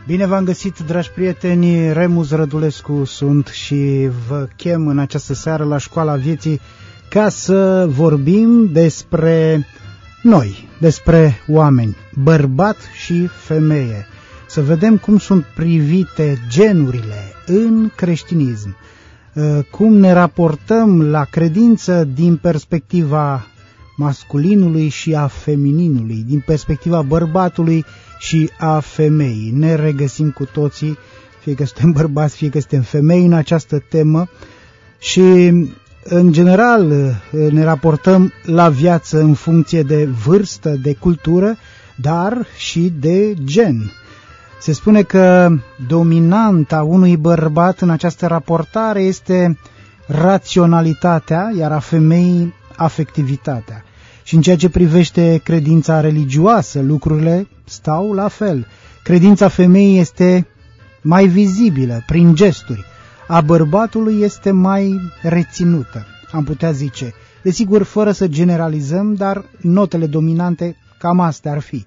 Bine v-am găsit, dragi prieteni, Remus Rădulescu sunt și vă chem în această seară la Școala Vieții ca să vorbim despre noi, despre oameni, bărbat și femeie, să vedem cum sunt privite genurile în creștinism, cum ne raportăm la credință din perspectiva masculinului și a femininului, din perspectiva bărbatului și a femeii. Ne regăsim cu toții, fie că suntem bărbați, fie că suntem femei, în această temă și, în general, ne raportăm la viață în funcție de vârstă, de cultură, dar și de gen. Se spune că dominanta unui bărbat în această raportare este raționalitatea, iar a femeii afectivitatea. Și în ceea ce privește credința religioasă, lucrurile stau la fel. Credința femeii este mai vizibilă, prin gesturi. A bărbatului este mai reținută, am putea zice. Desigur, fără să generalizăm, dar notele dominante cam astea ar fi.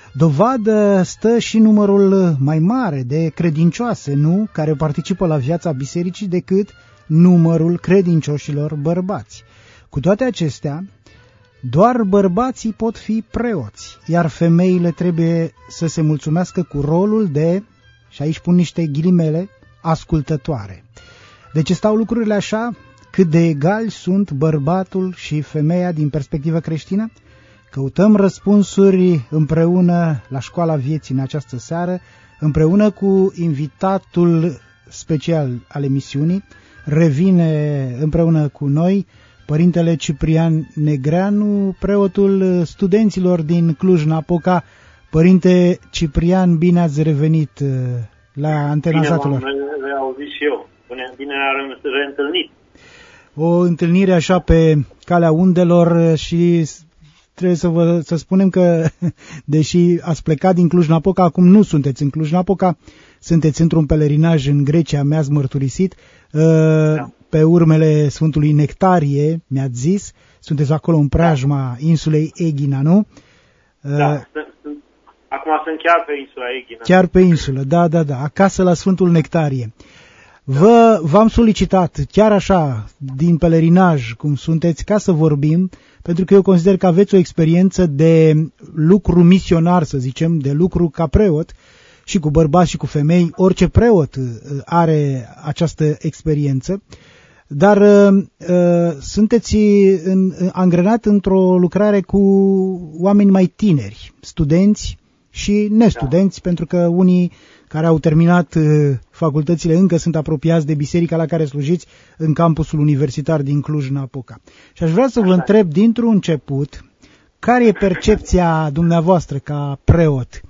Dovadă stă și numărul mai mare de credincioase, nu, care participă la viața bisericii decât numărul credincioșilor bărbați. Cu toate acestea, doar bărbații pot fi preoți, iar femeile trebuie să se mulțumească cu rolul de, și aici pun niște ghilimele, ascultătoare. De ce stau lucrurile așa? Cât de egali sunt bărbatul și femeia din perspectivă creștină? Căutăm răspunsuri împreună la Școala Vieții în această seară, împreună cu invitatul special al emisiunii. Revine împreună cu noi Părintele Ciprian Negreanu, preotul studenților din Cluj-Napoca. Părinte Ciprian, bine ați revenit la Antena Satelor. Bine v-am reauzit și eu. Bine ne-am reîntâlnit. O întâlnire așa pe calea undelor și trebuie să spunem că, deși ați plecat din Cluj-Napoca, acum nu sunteți în Cluj-Napoca, sunteți într-un pelerinaj în Grecia, mi-ați mărturisit. Da. Pe urmele Sfântului Nectarie, mi-ați zis, sunteți acolo în preajma insulei Eghina, nu? Da, acum sunt chiar pe insula Eghina. Chiar pe insulă, da, acasă la Sfântul Nectarie. V-am solicitat, chiar așa, din pelerinaj, cum sunteți, ca să vorbim, pentru că eu consider că aveți o experiență de lucru misionar, să zicem, de lucru ca preot, și cu bărbați și cu femei. Orice preot are această experiență. Dar sunteți angrenat într-o lucrare cu oameni mai tineri, studenți și nestudenți, pentru că unii care au terminat facultățile încă sunt apropiați de biserica la care slujiți în campusul universitar din Cluj-Napoca. Și aș vrea să vă întreb dintr-un început, care e percepția dumneavoastră ca preot?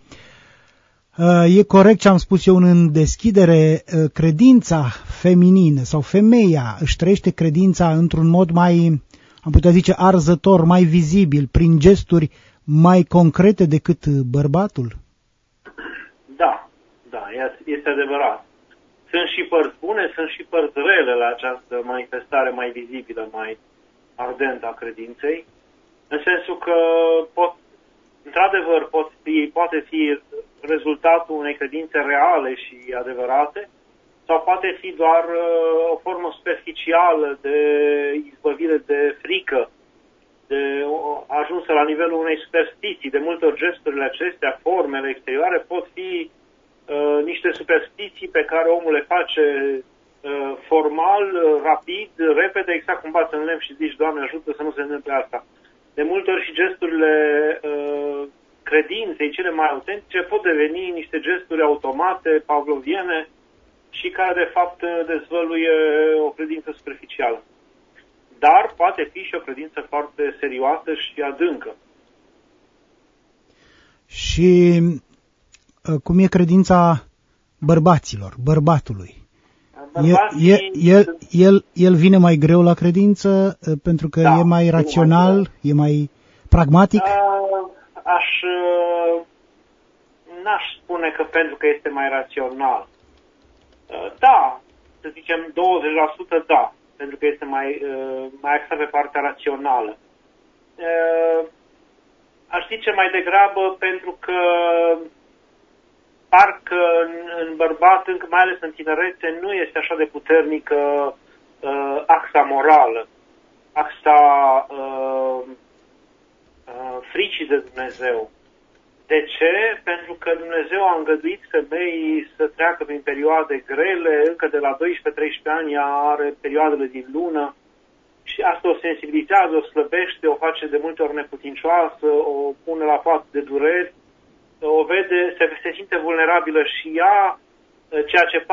E corect ce am spus eu în deschidere, credința feminină sau femeia își trăiește credința într-un mod mai, am putea zice, arzător, mai vizibil, prin gesturi mai concrete decât bărbatul? Da, este adevărat. Sunt și părți bune, sunt și părți rele la această manifestare mai vizibilă, mai ardentă a credinței, în sensul că într-adevăr poate fi rezultatul unei credințe reale și adevărate, sau poate fi doar o formă superficială de izbăvire de frică, de ajunsă la nivelul unei superstiții. De multe ori gesturile acestea, formele exterioare, pot fi niște superstiții pe care omul le face formal, rapid, repede, exact cum bați în lemn și zici, Doamne ajută să nu se întâmple asta. De multe ori și gesturile credinței cele mai autentice pot deveni niște gesturi automate, pavloviene și care de fapt dezvăluie o credință superficială. Dar poate fi și o credință foarte serioasă și adâncă. Și cum e credința bărbaților, bărbatului? El vine mai greu la credință pentru că e mai rațional, e mai pragmatic? N-aș spune că pentru că este mai rațional. Da, să zicem 20% da, pentru că este mai axat pe partea rațională. Aș zice mai degrabă pentru că parcă în bărbat, încă mai ales în tinerețe, nu este așa de puternică axa morală, axa fricii de Dumnezeu. De ce? Pentru că Dumnezeu a îngăduit femeii să treacă prin perioade grele, încă de la 12-13 ani ea are perioadele din lună și asta o sensibilizează, o slăbește, o face de multe ori neputincioasă, o pune la față de dureri, o vede, se simte vulnerabilă și ea, ceea ce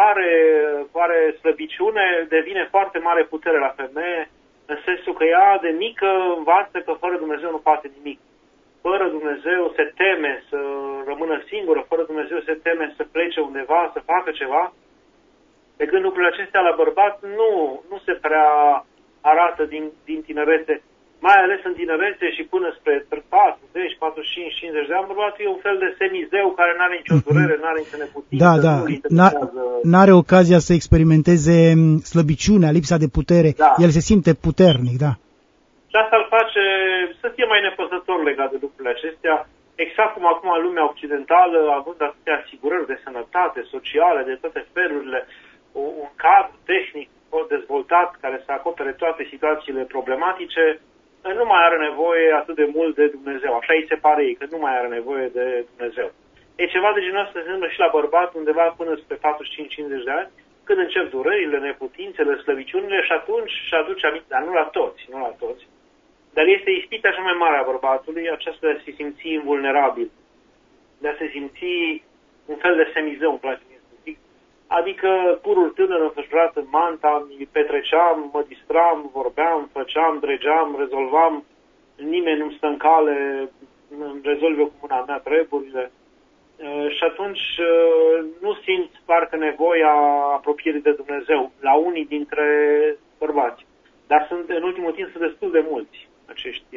pare slăbiciune, devine foarte mare putere la femeie, în sensul că ea de mică învață că fără Dumnezeu nu poate nimic. Fără Dumnezeu se teme să rămână singură, fără Dumnezeu se teme să plece undeva, să facă ceva. De când lucrurile acestea la bărbat nu se prea arată din tinerețe, mai ales în tinerețe și până spre 40, 45, 50 de ani, bărbatul e un fel de semizeu care nu are nicio durere, nu are nicio neputință. Da. N-are ocazia să experimenteze slăbiciunea, lipsa de putere. Da. El se simte puternic, da. Și asta îl face să fie mai nepăsător legat de lucrurile acestea, exact cum acum în lumea occidentală, având atâtea asigurări de sănătate, sociale, de toate felurile, un cadru tehnic dezvoltat care să acopere toate situațiile problematice, nu mai are nevoie atât de mult de Dumnezeu. Așa îi se pare ei, că nu mai are nevoie de Dumnezeu. E ceva de genul ăsta se întâmplă și la bărbat undeva până spre 45-50 de ani, când încep durerile, neputințele, slăbiciunile și atunci și aduce aminte, dar nu la toți. Dar este ispita așa mai mare a bărbatului, aceasta de a se simți invulnerabil, de a se simți un fel de semizeu, îmi place mie să zic. Adică purul tânăr înfășurat în manta, îmi petreceam, mă distram, vorbeam, făceam, dregeam, rezolvam, nimeni nu-mi stă în cale, îmi rezolv eu cu mâna mea treburile. Și atunci nu simt parcă nevoia apropierii de Dumnezeu la unii dintre bărbați. Dar în ultimul timp sunt destul de mulți acești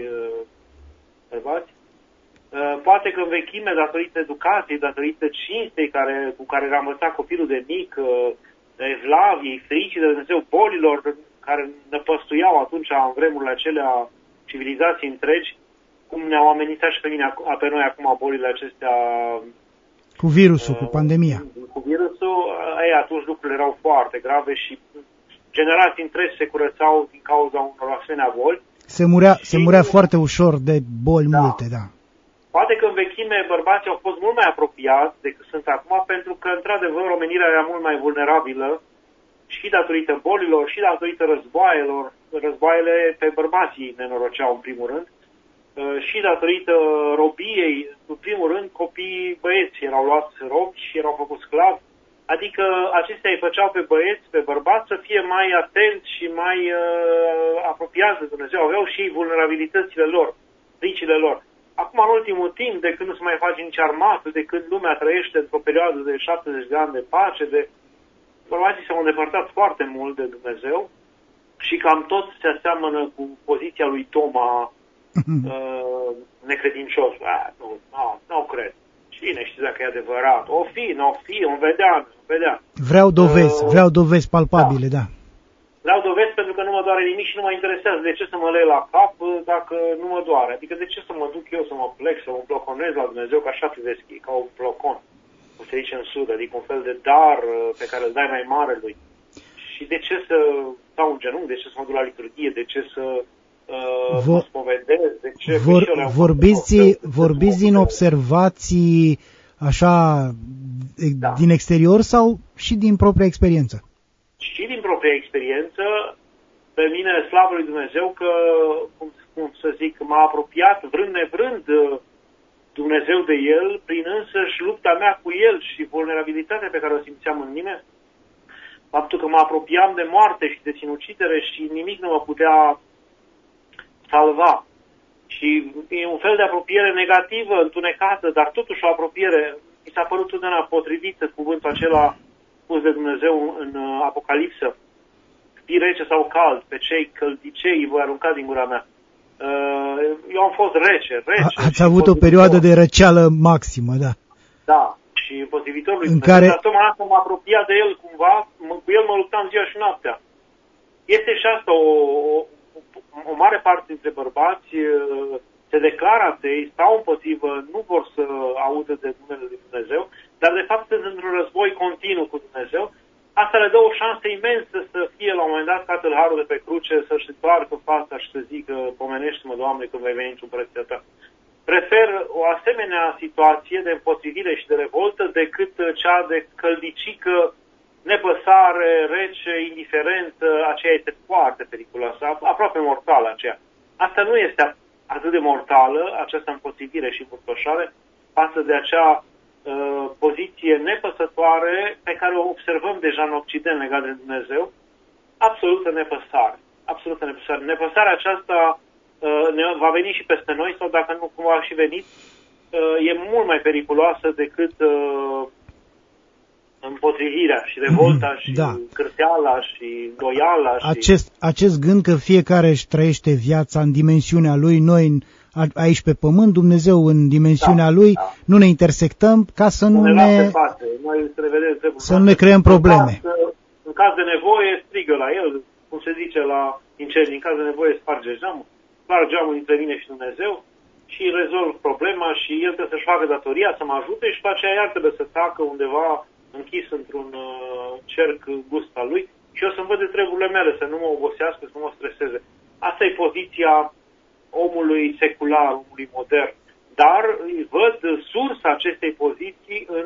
bărbați. Poate că în vechime, datorită educației, datorită cinstei cu care l-a învățat copilul de mic, evlaviei, fricii de Dumnezeu, bolilor care năpăstuiau atunci în vremurile acelea civilizații întregi, cum ne-au amenințat și pe noi acum bolile acestea. Cu virusul, cu pandemia. Cu virusul, atunci lucrurile erau foarte grave și generații întregi se curățau din cauza unor asemenea boli. Se murea foarte ușor de boli multe, da. Poate că în vechime bărbații au fost mult mai apropiați decât sunt acum, pentru că, într-adevăr, omenirea era mult mai vulnerabilă și datorită bolilor, și datorită războaielor. Războaiele pe bărbații nenoroceau, în primul rând, și datorită robiei, în primul rând, copiii băieți erau luați robi și erau făcuți sclavi. Adică acestea îi făceau pe băieți, pe bărbați, să fie mai atenți și mai apropiați de Dumnezeu. Aveau și vulnerabilitățile lor, fricile lor. Acum, în ultimul timp, de când nu se mai face nici armată, de când lumea trăiește într-o perioadă de 70 de ani de pace, bărbații s-au îndepărtat foarte mult de Dumnezeu și cam tot se aseamănă cu poziția lui Toma, necredincios. Nu cred. Cine știe dacă e adevărat? O fi, o vedea. Vreau dovezi palpabile, da. Vreau dovezi pentru că nu mă doare nimic și nu mă interesează. De ce să mă leg la cap dacă nu mă doare? Adică de ce să mă duc eu să mă plec, să mă ploconez la Dumnezeu, că așa privesc ei, ca un plocon, cum se zice în sud, adică un fel de dar pe care îl dai mai mare lui. Și de ce să stau în genunchi, de ce să mă duc la liturghie, de ce să mă spovedez, de ce... Vorbiți din observații așa din exterior sau și din propria experiență? Și din propria experiență, pe mine, slavă lui Dumnezeu, că, cum să zic, m-a apropiat, vrând nevrând, Dumnezeu de El, prin însăși lupta mea cu El și vulnerabilitatea pe care o simțeam în mine, faptul că mă apropiam de moarte și de sinucidere și nimic nu mă putea salva. Și e un fel de apropiere negativă, întunecată, dar totuși o apropiere. Mi s-a părut totdeauna potrivită cuvântul acela spus de Dumnezeu în Apocalipsă. Fii rece sau cald, pe cei căldicei îi voi arunca din gura mea. Eu am fost rece. Ați avut o perioadă de răceală maximă, da. Da, și potrivitor lui Dumnezeu. Dar tocmai asta m-a apropiat de El cumva, cu El mă luptam ziua și noaptea. Este și asta o mare parte dintre bărbați se declară atei, stau împotrivă, nu vor să audă de numele lui Dumnezeu, dar de fapt sunt într-un război continuu cu Dumnezeu. Asta le dă o șansă imensă să fie la un moment dat ca tâlharul de pe cruce, să-și întoarcă fața și să zică, pomenește-mă, Doamne, când vei veni într-un preția ta. Prefer o asemenea situație de împotrivire și de revoltă decât cea de căldicică, nepăsare, rece, indiferentă. Aceea este foarte periculoasă, aproape mortală aceea. Asta nu este atât de mortală, această împotrivire și împărtășare, față de acea poziție nepăsătoare pe care o observăm deja în Occident legat de Dumnezeu, absolută nepăsare. Absolută nepăsare. Nepăsarea aceasta va veni și peste noi, sau dacă nu cumva a și venit, e mult mai periculoasă decât împotrivirea și revolta și cârteala și doiala. Acest gând că fiecare își trăiește viața în dimensiunea lui, noi aici pe pământ, Dumnezeu în dimensiunea lui, nu ne intersectăm ca să nu ne creăm probleme. În caz de nevoie, strigă la el, cum se zice la incendii, în caz de nevoie sparge geamul, sparge geamul dintre mine și Dumnezeu și rezolv problema și el trebuie să-și facă datoria, să mă ajute și după aceea iar trebuie să tacă undeva închis într-un cerc gust al lui și eu să-mi văd de treburile mele, să nu mă obosească, să nu mă streseze. Asta e poziția omului secular, omului modern. Dar văd sursa acestei poziții în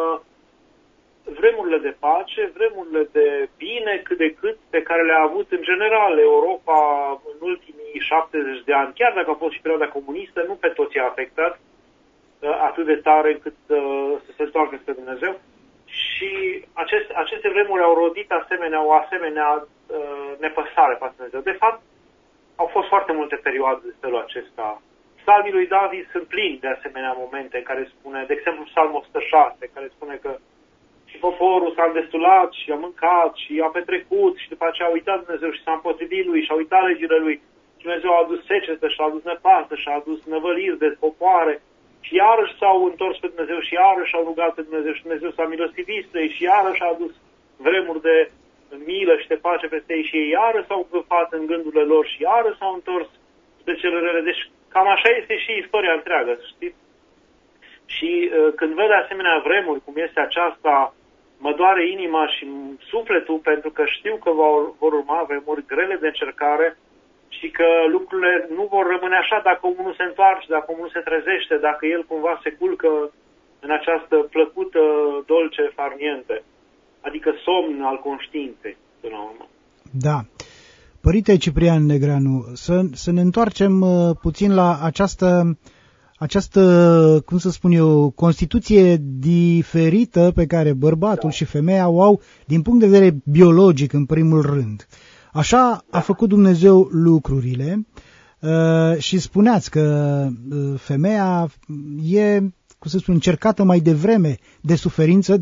vremurile de pace, vremurile de bine cât de cât pe care le-a avut în general Europa în ultimii 70 de ani. Chiar dacă a fost și perioada comunistă, nu pe toți i-a afectat atât de tare încât să se întoarcă spre Dumnezeu. Și aceste vremuri au rodit o asemenea nepăsare față de Dumnezeu. De fapt, au fost foarte multe perioade de felul acesta. Psalmii lui David sunt plini de asemenea momente în care spune, de exemplu, Psalmul 106, care spune că și poporul s-a îndestulat și a mâncat și a petrecut și după aceea a uitat Dumnezeu și s-a împotrivit lui și a uitat legile lui. Și Dumnezeu a adus secetă și a adus năpastă și a adus năvăliri de popoare și iarăși s-au întors pe Dumnezeu și iarăși au rugat pe Dumnezeu și Dumnezeu s-a milostivit spre ei și iarăși a adus vremuri de milă și de pace peste ei și ei iarăși s-au gâfat în gândurile lor și iarăși s-au întors spre cele rele. Deci cam așa este și istoria întreagă, știți? Și când văd asemenea vremuri, cum este aceasta, mă doare inima și sufletul pentru că știu că vor urma vremuri grele de încercare și că lucrurile nu vor rămâne așa dacă omul nu se întoarce, dacă omul nu se trezește, dacă el cumva se culcă în această plăcută, dolce farniente. Adică somn al conștiinței, până la urmă. Da. Părinte Ciprian Negreanu, să ne întoarcem puțin la această, cum să spun eu, constituție diferită pe care bărbatul și femeia o au din punct de vedere biologic, în primul rând. Așa a făcut Dumnezeu lucrurile și spuneați că femeia e, cum să spun, încercată mai devreme de suferință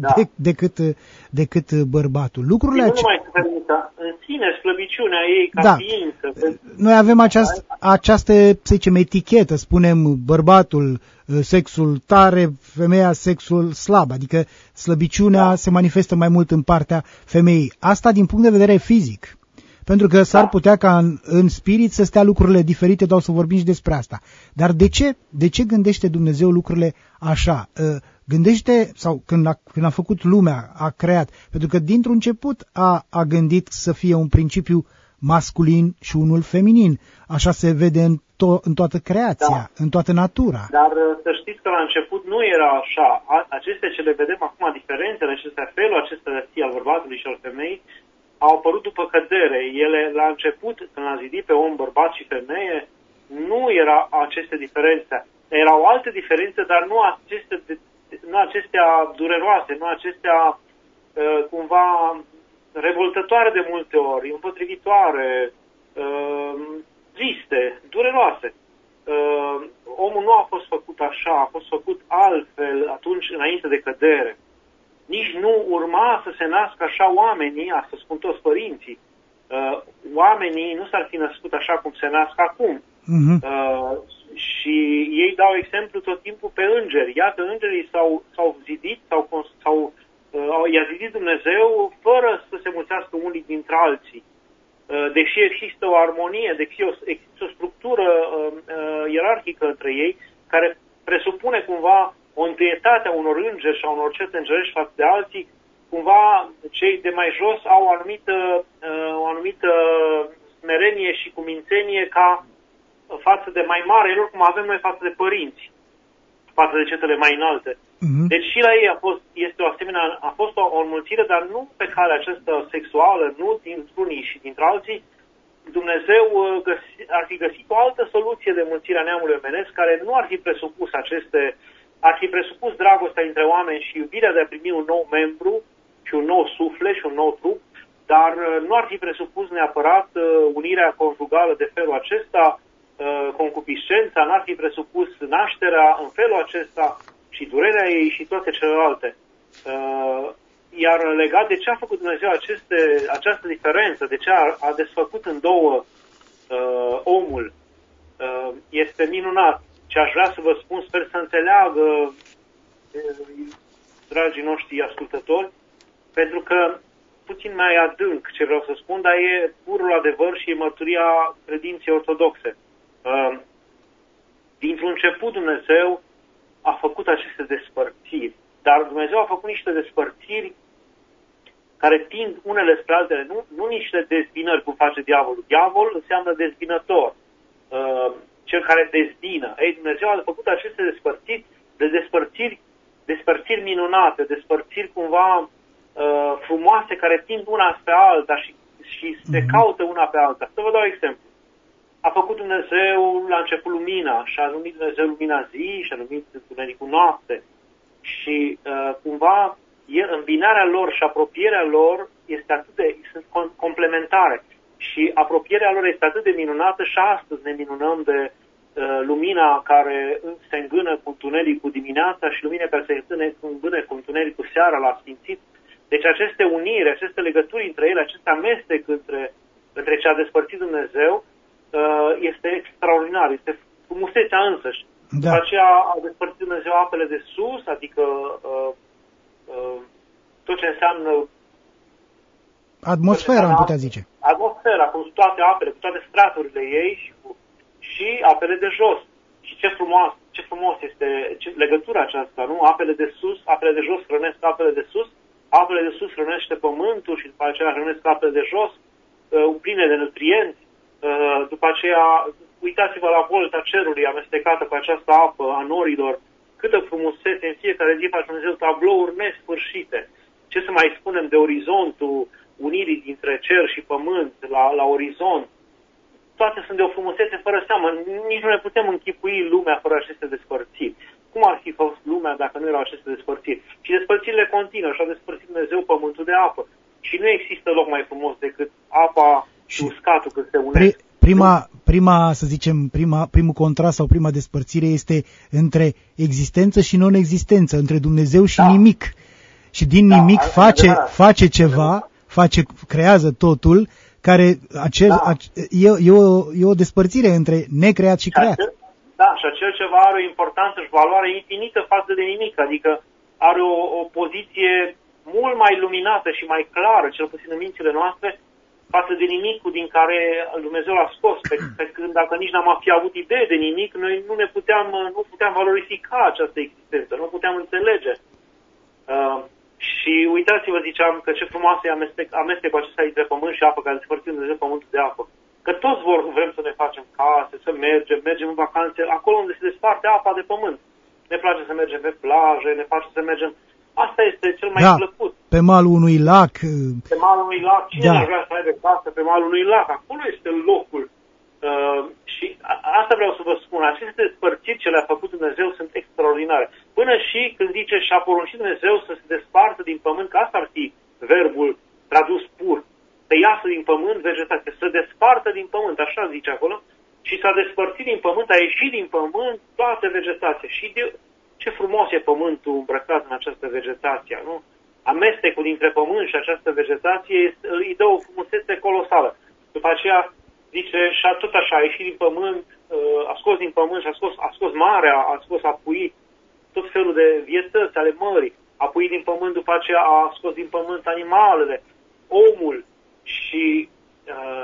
decât bărbatul. Lucrurile nu numai suferința, în sine, slăbiciunea ei ca ființă. Noi avem această, să zicem, etichetă, spunem bărbatul sexul tare, femeia sexul slab, adică slăbiciunea se manifestă mai mult în partea femeii. Asta din punct de vedere fizic. Pentru că s-ar putea ca în spirit să stea lucrurile diferite, dar o să vorbim și despre asta. Dar de ce gândește Dumnezeu lucrurile așa? Gândește, sau când a făcut lumea, a creat, pentru că dintr-un început a gândit să fie un principiu masculin și unul feminin. Așa se vede în toată creația, în toată natura. Dar să știți că la început nu era așa. Acestea ce le vedem acum, diferențele acestea, felul acesta de fi al bărbatului și al femeii, au apărut după cădere. Ele, la început, când l-a zidit pe om, bărbat și femeie, nu era aceste diferențe. Erau alte diferențe, dar nu acestea dureroase, nu acestea cumva revoltătoare de multe ori, împotrivitoare, triste, dureroase. Omul nu a fost făcut așa, a fost făcut altfel atunci, înainte de cădere. Nici nu urma să se nască așa oamenii, asta spun toți părinții. Oamenii nu s-ar fi născut așa cum se nasc acum. Și ei dau exemplu tot timpul pe îngeri. Iată, îngerii s-au zidit, i-a zidit Dumnezeu fără să se mulțească unii dintre alții. Deși există o armonie, deși există o structură ierarhică între ei, care presupune cumva o întâietate a unor îngeri și a unor cerți îngerești față de alții, cumva cei de mai jos au o anumită smerenie și cumințenie ca față de mai mare lor, cum avem noi față de părinți, față de cetele mai înalte. Deci și la ei a fost o înmulțire, dar nu pe calea aceasta sexuală, nu dintre unii și dintre alții. Dumnezeu ar fi găsit o altă soluție de înmulțire a neamului omenesc, care nu ar fi presupus ar fi presupus dragostea dintre oameni și iubirea de a primi un nou membru și un nou suflet și un nou trup, dar nu ar fi presupus neapărat unirea conjugală de felul acesta, concupiscența, n-ar fi presupus nașterea în felul acesta și durerea ei și toate celelalte. Iar legat de ce a făcut Dumnezeu această diferență, de ce a desfăcut în două omul, este minunat. Ce aș vrea să vă spun, sper să înțeleagă dragii noștri ascultători, pentru că puțin mai adânc ce vreau să spun, dar e purul adevăr și e mărturia credinței ortodoxe. Dintr-un început Dumnezeu a făcut aceste despărțiri, dar Dumnezeu a făcut niște despărțiri care tind unele spre altele, nu niște dezbinări cum face diavolul. Diavolul înseamnă dezbinător, cel care dezbină. Ei, Dumnezeu a făcut aceste despărțiri minunate, despărțiri cumva frumoase care tind una spre alta și se caută una pe alta. Să vă dau exemplu. A făcut Dumnezeu la început lumina și a numit Dumnezeu lumina zi și a numit întunericul noapte. Și cumva îmbinarea lor și apropierea lor sunt complementare. Și apropierea lor este atât de minunată și astăzi ne minunăm de lumina care se îngână cu întunericul dimineața și lumina care se îngână cu întunericul seara la Sfințit. Deci aceste uniri, aceste legături între ele, acest amestec între ce a despărțit Dumnezeu este extraordinar, este frumusețea însăși. Da. După aceea a despărțit Dumnezeu apele de sus, adică tot ce înseamnă atmosfera, am putea zice. Atmosfera, cu toate apele, cu toate straturile ei și apele de jos. Și ce frumos este legătura aceasta, nu? Apele de sus, apele de jos hrănesc apele de sus, apele de sus hrănește pământul și după aceea hrănesc apele de jos, pline de nutrienți. După aceea, uitați-vă la volta cerului amestecată cu această apă a norilor, câtă frumusețe în fiecare zi face Dumnezeu, tablouri nesfârșite. Ce să mai spunem de orizontul unirii dintre cer și pământ la orizont? Toate sunt de o frumusețe fără seamă. Nici nu ne putem închipui lumea fără aceste despărțiri. Cum ar fi fost lumea dacă nu erau aceste despărțiri? Și despărțirile continuă și a despărțit Dumnezeu pământul de apă. Și nu există loc mai frumos decât apa și uscatul când se unesc. Primul contrast sau prima despărțire este între existență și non-existență, între Dumnezeu și nimic. Și din nimic face ceva, creează totul, care e o despărțire între necreat și creat. Și acel ceva are o importanță și valoare infinită față de nimic, adică are o poziție mult mai luminată și mai clară, cel puțin în mințile noastre, față de nimicul din care Dumnezeu l-a scos. Pe când dacă nici n-am fi avut idee de nimic, noi nu puteam valorifica această existență, nu puteam înțelege. Și uitați-vă, ziceam, că ce frumoasă e amestecul acesta între pământ și apă, care despărțim Dumnezeu pământul de apă. Că toți vrem să ne facem case, să mergem în vacanțe, acolo unde se desparte apa de pământ. Ne place să mergem pe plaje, ne place să mergem... Asta este cel mai plăcut. Pe malul unui lac. Pe malul unui lac. Cine ar vrea să aibă casă pe malul unui lac? Acolo este locul. Și asta vreau să vă spun. Aceste despărțiri ce le-a făcut Dumnezeu sunt extraordinare. Până și când zice și-a poruncit Dumnezeu să se despartă din pământ, că asta ar fi verbul tradus pur. Să iasă din pământ vegetație, să despartă din pământ, așa zice acolo. Și s-a despărțit din pământ, a ieșit din pământ toată vegetația. Și ce frumos e pământul îmbrăcat în această vegetație, nu? Amestecul dintre pământ și această vegetație îi dă o frumusețe colosală. După aceea zice, și tot așa, a ieșit din pământ, a scos din pământ și a scos marea, a scos, a puit tot felul de vietăți ale mării, a puit din pământ, după aceea a scos din pământ animalele, omul și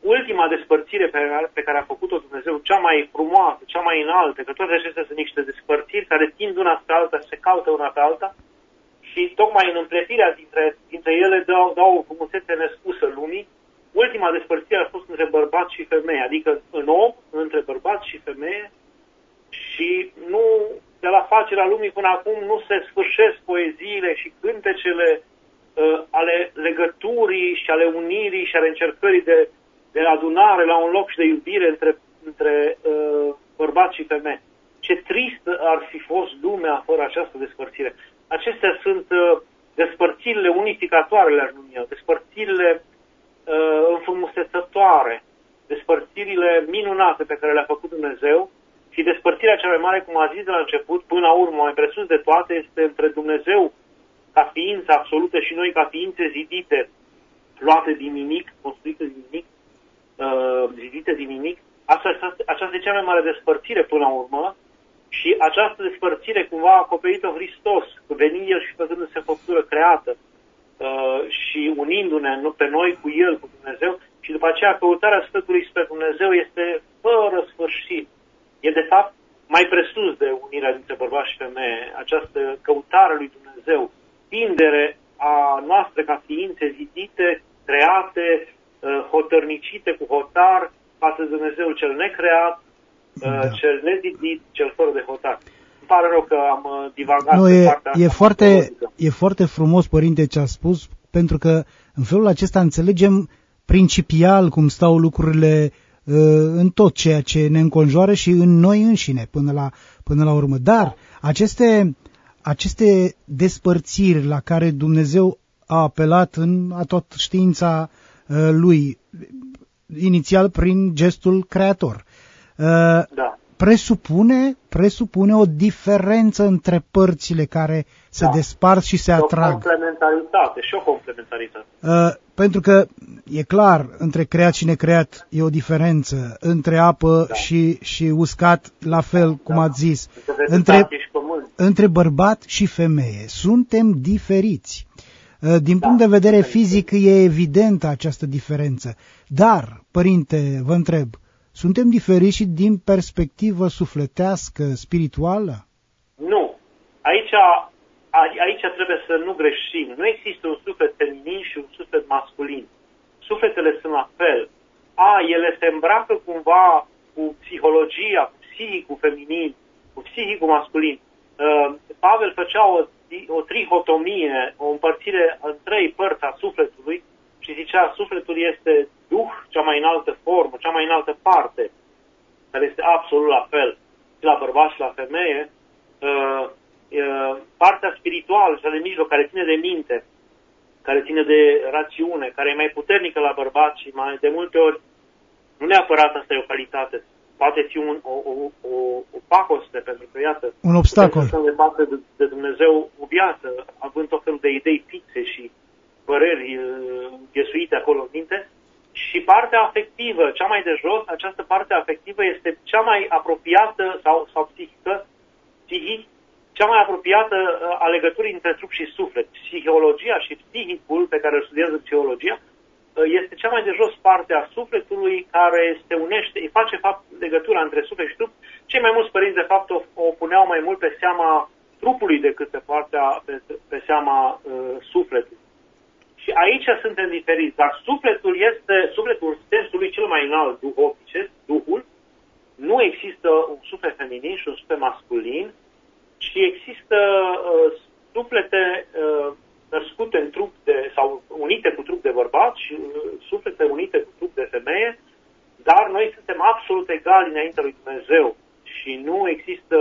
ultima despărțire pe care a făcut-o Dumnezeu, cea mai frumoasă, cea mai înaltă, că toate acestea sunt niște despărțiri care tind una spre alta, se caută una pe alta și tocmai în împletirea dintre ele dau o frumusețe nespusă lumii. Ultima despărțire a fost între bărbat și femeie, adică în om, între bărbat și femeie, și nu, de la facerea lumii până acum nu se sfârșesc poeziile și cântecele ale legăturii și ale unirii și ale încercării de adunare la un loc și de iubire între bărbat și femeie. Ce trist ar fi fost lumea fără această despărțire. Acestea sunt despărțirile unificatoare, le-aș numi eu, despărțirile înfrumusețătoare, despărțirile minunate pe care le-a făcut Dumnezeu, și despărțirea cea mai mare, cum a zis de la început, până la urmă, mai presus de toate, este între Dumnezeu ca ființă absolută și noi ca ființe zidite, luate din nimic, construite din nimic, zidite din nimic. Aceasta e cea mai mare despărțire până la urmă, și această despărțire cumva a acoperit-o Hristos, venind El și făcându-se făptură creată și unindu-ne pe noi cu El, cu Dumnezeu, și după aceea căutarea Sfântului spre Dumnezeu este fără sfârșit. E de fapt mai presus de unirea dintre bărbat și femeie, această căutare lui Dumnezeu, tindere a noastră ca ființe zidite, create, hotărnicite cu hotar față de Dumnezeu cel necreat, cel nezidit, cel fără de hotar. Îmi pare rău că am divagat pe partea asta. E foarte frumos, părinte, ce a spus, pentru că în felul acesta înțelegem principial cum stau lucrurile în tot ceea ce ne înconjoară și în noi înșine până la urmă. Dar aceste despărțiri la care Dumnezeu a apelat în tot știința lui, inițial prin gestul creator, presupune o diferență între părțile care se despart și se atrag. O complementaritate. Pentru că e clar, între creat și necreat e o diferență, între apă și uscat, la fel cum ați zis, între bărbat și femeie. Suntem diferiți. Din punct de vedere fizic e evidentă această diferență. Dar, părinte, vă întreb, suntem diferiți și din perspectivă sufletească, spirituală? Nu. Aici trebuie să nu greșim. Nu există un suflet feminin și un suflet masculin. Sufletele sunt la fel. Ele se îmbracă cumva cu psihologia, cu psihicul feminin, cu psihicul masculin. Pavel făcea o trihotomie, o împărțire în trei părți a sufletului și zicea, sufletul este duh, cea mai înaltă formă, cea mai înaltă parte, care este absolut la fel și la bărbat și la femeie. Partea spirituală, cea de mijloc, care ține de minte, care ține de rațiune, care e mai puternică la bărbat și mai de multe ori, nu neapărat asta e o calitate, poate fi o pacoste, pentru că, iată, un obstacol. Suntem departe de Dumnezeu o viață, având tot felul de idei fixe și păreri ghesuite acolo în minte. Și partea afectivă, cea mai de jos, această parte afectivă este cea mai apropiată sau psihic, cea mai apropiată a legăturii între trup și suflet. Psihologia și psihicul, pe care îl studiază psihologia, este cea mai de jos parte a sufletului care se unește, face fapt legătura între suflet și trup. Cei mai mulți părinți, de fapt, o puneau mai mult pe seama trupului decât pe seama sufletului. Și aici suntem diferiți, dar sufletul sensului cel mai înalt duhovnicesc, Duhul, nu există un suflet feminin și un suflet masculin, ci există suflete născute în trup sau unite cu trup de bărbat și suflete unite cu trup de femeie, dar noi suntem absolut egali înaintea lui Dumnezeu și nu există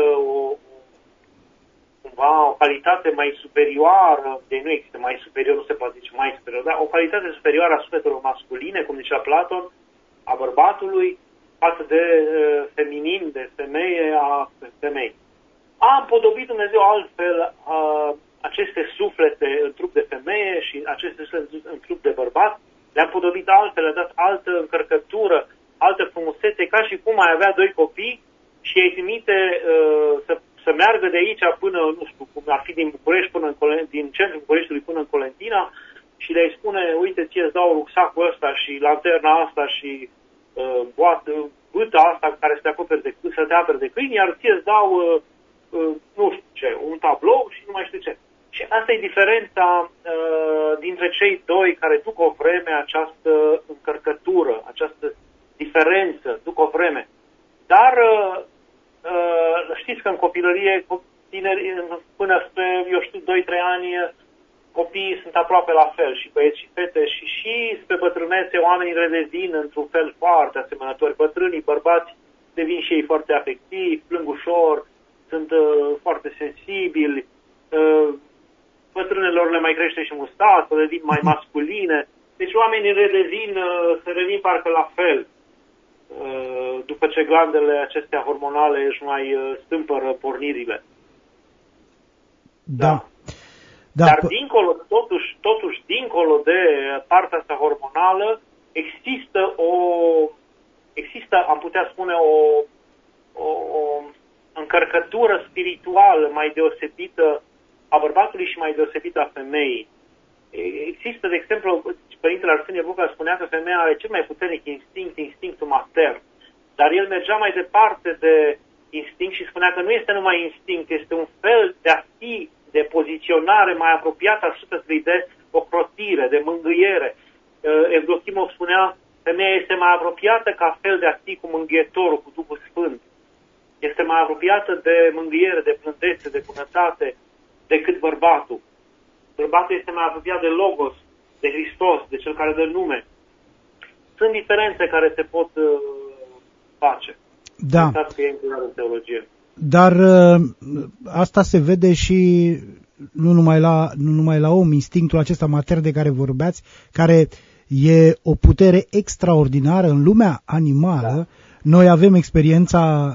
o calitate mai superioară, de nu există mai superior, nu se poate zice mai superior, dar o calitate superioară a sufletelor masculine, cum zicea Platon, a bărbatului, față de feminin, de femeie, a femei. A împodobit Dumnezeu altfel aceste suflete în trup de femeie și aceste suflete în trup de bărbat, le-a împodobit altfel, le-a dat altă încărcătură, altă frumusețe, ca și cum ai avea doi copii și îi trimite să meargă de aici până, nu știu, cum ar fi din București din centrul Bucureștiului până în Colentina și le-ai spune, uite, ție îți dau rucsacul ăsta și lanterna asta și bâta asta care să te acoperi să te aperi de câini, iar ție îți dau, nu știu ce, un tablou și nu mai știu ce. Și asta e diferența dintre cei doi care duc o vreme această încărcătură, această diferență, duc o vreme. Dar știți că în copilărie, tineri, până spre, 2-3 ani, copiii sunt aproape la fel, și băieți și fete, și spre bătrânețe oamenii redevin într-un fel foarte asemănători. Bătrânii, bărbați, devin și ei foarte afectivi, plâng ușor, sunt foarte sensibili, bătrânelor le mai crește și mustață, devin mai masculine. Deci oamenii se revin parcă la fel, după ce glandele acestea hormonale își mai stâmpără pornirile. Da. Dar dincolo, totuși, dincolo de partea asta hormonală, există, am putea spune, o încărcătură spirituală mai deosebită a bărbatului și mai deosebită a femeii. Există, de exemplu, Părintele Arsenie Buca spunea că femeia are cel mai puternic instinctul matern, dar el mergea mai departe de instinct și spunea că nu este numai instinct, este un fel de a fi, de poziționare mai apropiată a sufletului, de ocrotire, de mângâiere. Evdochimov spunea, femeia este mai apropiată ca fel de a fi cu Mângâietorul, cu Duhul Sfânt. Este mai apropiată de mângâiere, de plândețe, de bunătate, decât bărbatul. Bărbatul este mai apropiat de Logos, de Hristos, de Cel care dă nume. Sunt diferențe care se pot face. Da. În teologie. Dar asta se vede și nu numai la om, instinctul acesta matern de care vorbeați, care e o putere extraordinară în lumea animală. Da. Noi avem experiența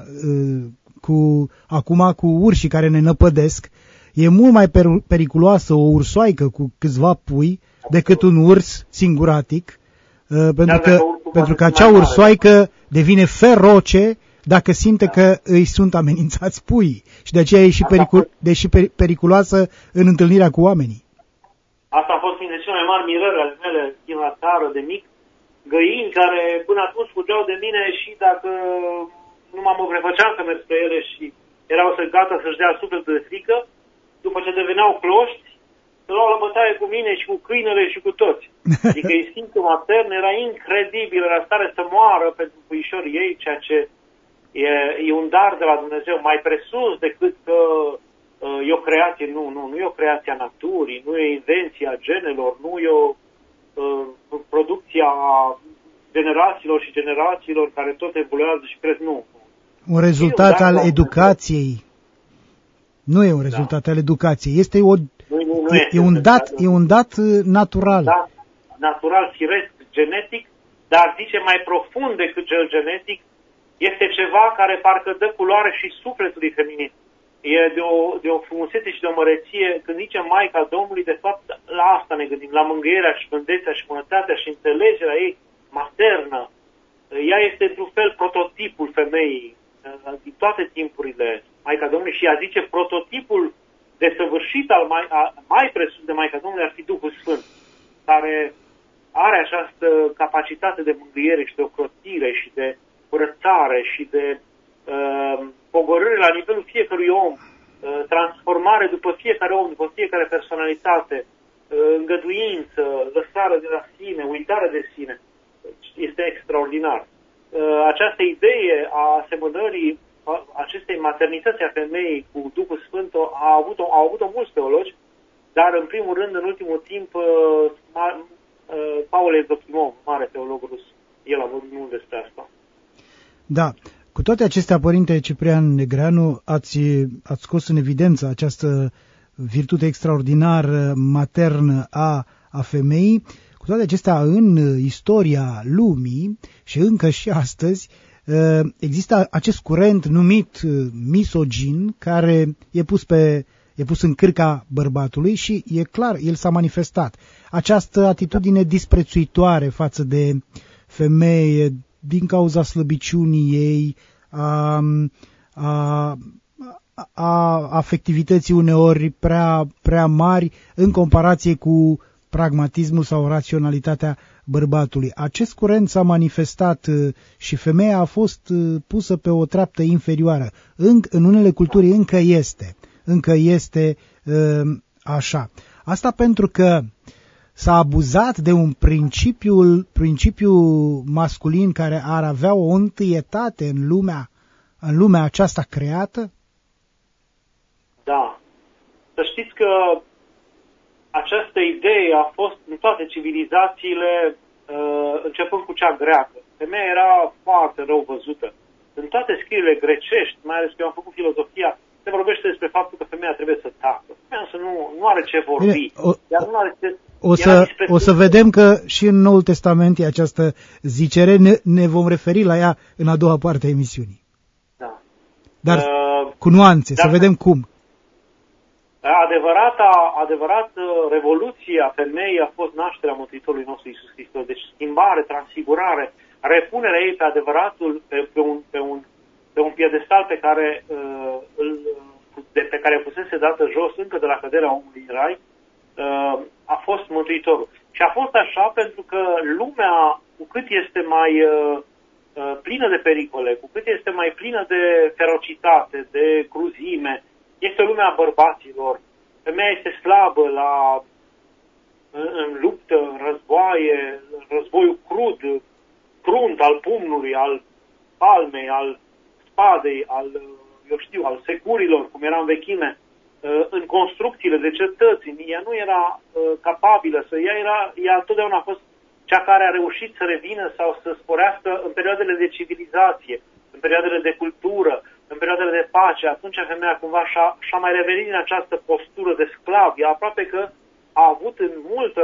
acum cu urșii care ne năpădesc. E mult mai periculoasă o ursoaică cu câțiva pui decât un urs singuratic, pentru că acea ursoaică devine feroce dacă simte că îi sunt amenințați puii. Și de aceea e și periculoasă în întâlnirea cu oamenii. Asta a fost printre cele mai mari mirări ale mele din la țară de mic. Găini care până atunci fugeau de mine și dacă nu mă prefăceam că merg spre ele și erau gata să-și dea sufletul de frică, după ce deveneau cloști, se luau la bătaie cu mine și cu câinele și cu toți. Adică instinctul matern era incredibil, era stare să moară pentru puișorii ei, ceea ce e un dar de la Dumnezeu, mai presus decât că e o creație, nu e o creație a naturii, nu e invenția genelor, nu e o producția generațiilor și generațiilor care tot evoluează și cred, nu. Un rezultat al educației. Nu e un rezultat al educației, este un dat natural. Da, natural, firesc, genetic, dar zice mai profund decât cel genetic, este ceva care parcă dă culoare și sufletului feminin. E de o frumusețe și de o măreție. Când zicem Maica Domnului, de fapt la asta ne gândim, la mângâierea și blândețea și bunătatea și înțelegerea ei maternă. Ea este într-un fel prototipul femeii din toate timpurile Maica Domnului și ea zice prototipul desăvârșit mai presus de Maica Domnului ar fi Duhul Sfânt, care are această capacitate de mângâiere și de ocrotire și de curățare și de pogorâre la nivelul fiecărui om, transformare după fiecare om, după fiecare personalitate, îngăduință, lăsare de la sine, uitare de sine. Este extraordinar. Această idee a asemănării acestei maternități a femeii cu Duhul Sfânt au avut-o mulți teologi, dar în primul rând, în ultimul timp, Paul Evdochimov, mare teolog rus, el a vorbit mult despre asta. Da. Cu toate acestea, Părinte Ciprian Negreanu, ați scos în evidență această virtute extraordinară maternă a femeii. Cu toate acestea, în istoria lumii și încă și astăzi, există acest curent numit misogin, care e pus în cârca bărbatului și e clar, el s-a manifestat. Această atitudine disprețuitoare față de femeie, din cauza slăbiciunii ei, a afectivității uneori prea mari în comparație cu pragmatismul sau raționalitatea bărbatului. Acest curent s-a manifestat și femeia a fost pusă pe o treaptă inferioară. În unele culturi încă este așa. Asta pentru că s-a abuzat de un principiu masculin care ar avea o întâietate în lumea aceasta creată? Da. Să știți că această idee a fost în toate civilizațiile, începând cu cea greacă. Femeia era foarte rău văzută. În toate scrierile grecești, mai ales că eu am făcut filozofia, se vorbește despre faptul că femeia trebuie să tacă. Femeia nu are ce vorbi. Bine, nu are ce... O să vedem că și în Noul Testament e această zicere, ne vom referi la ea în a doua parte a emisiunii. Da. Dar cu nuanțe, să vedem cum. Adevărat, revoluția femeii a fost nașterea Mântuitorului nostru Iisus Hristos. Deci schimbare, transfigurare, repunerea ei pe adevăratul, pe un piedestal pe care fusese dată jos încă de la căderea omului în rai, a fost Mântuitorul. Și a fost așa pentru că lumea, cu cât este mai plină de pericole, cu cât este mai plină de ferocitate, de cruzime, este lumea bărbaților. Femeia este slabă în luptă, în războaie, în războiul crunt al pumnului, al palmei, al spadei, al securilor, cum era în vechime, în construcțiile de cetăți. Ea nu era capabilă ea întotdeauna a fost cea care a reușit să revină sau să sporească în perioadele de civilizație, în perioadele de cultură, în perioadele de pace. Atunci femeia cumva și-a mai revenit din această postură de sclav. Ea aproape că a avut în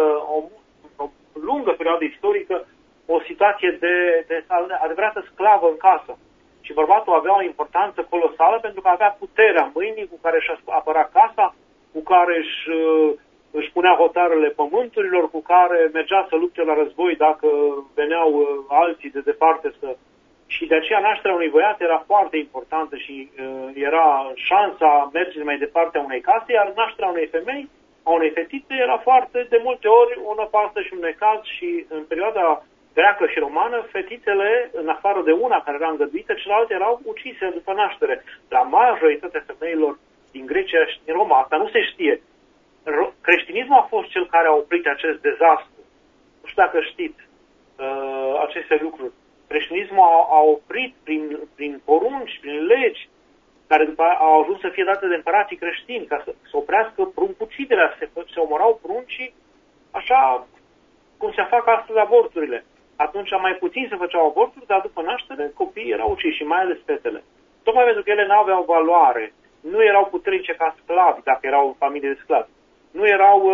o lungă perioadă istorică o situație de adevărată sclavă în casă. Și bărbatul avea o importanță colosală pentru că avea puterea în mâini cu care își apăra casa, cu care își punea hotarele pământurilor, cu care mergea să lupte la război dacă veneau alții de departe să... Și de aceea nașterea unui băiat era foarte importantă și era șansa mergerii mai departe a unei case, iar nașterea unei femei, a unei fetițe, era foarte, de multe ori, o năpastă și un necaz. Și în perioada greacă și romană, fetițele, în afară de una care era îngăduită, celelalte erau ucise după naștere. La majoritatea femeilor din Grecia și din Roma, asta nu se știe. Creștinismul a fost cel care a oprit acest dezastru. Nu știu dacă știți aceste lucruri. Creștinismul a oprit prin porunci, prin legi, care după au ajuns să fie date de împărații creștini, ca să oprească pruncuciderea, se omorau pruncii, așa cum se fac astăzi avorturile. Atunci mai puțin se făceau avorturi, dar după naștere copiii erau uciși, și mai ales fetele. Tocmai pentru că ele nu aveau valoare, nu erau puternice ca sclavi, dacă erau în familie de sclavi. Nu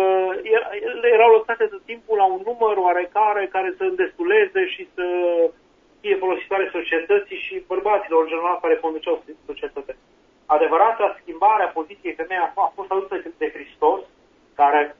erau lăsate tot timpul la un număr oarecare care să îndestuleze și să fie folositoare societății și bărbaților în general care conduceau societatea. Adevărata schimbare a poziției femeii a fost adusă de Hristos, care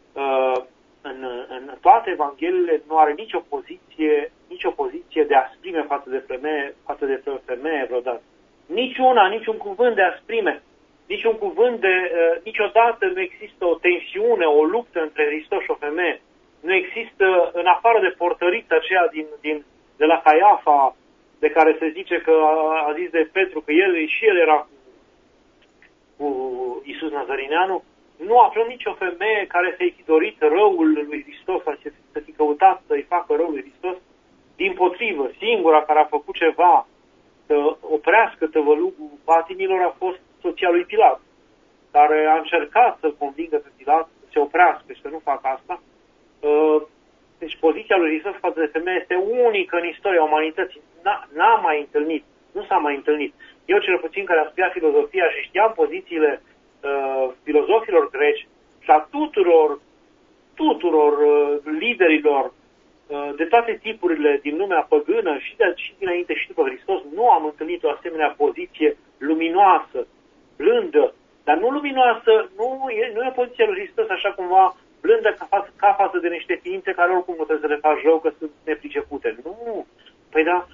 în toate evangheliile nu are nicio poziție de asprime față de femeie vreodată. Niciun cuvânt de asprime, niciodată nu există o tensiune, o luptă între Hristos și o femeie. Nu există, în afară de portărița aceea de la Caiafa, de care se zice că a zis de Petru că el era cu Iisus Nazarineanu, nu aflăm nicio femeie care să-i fi dorit răul lui Hristos, să fi căutat să-i facă răul lui Hristos. Dimpotrivă, singura care a făcut ceva să oprească tăvălugul patimilor a fost soția lui Pilat, care a încercat să-l convingă pe Pilat să se oprească și să nu facă asta. Deci poziția lui Hristos față de femeie este unică în istoria umanității. Nu s-a mai întâlnit. Eu, cel puțin, care am studiat filozofia și știam pozițiile filozofilor greci și a tuturor liderilor de toate tipurile din lumea păgână și dinainte și după Hristos, nu am întâlnit o asemenea poziție luminoasă, blândă, dar nu luminoasă, nu e poziția lui Hristos așa cumva blândă ca față de niște ființe care oricum nu trebuie să le faci rău că sunt nepricepute. Nu. Păi da,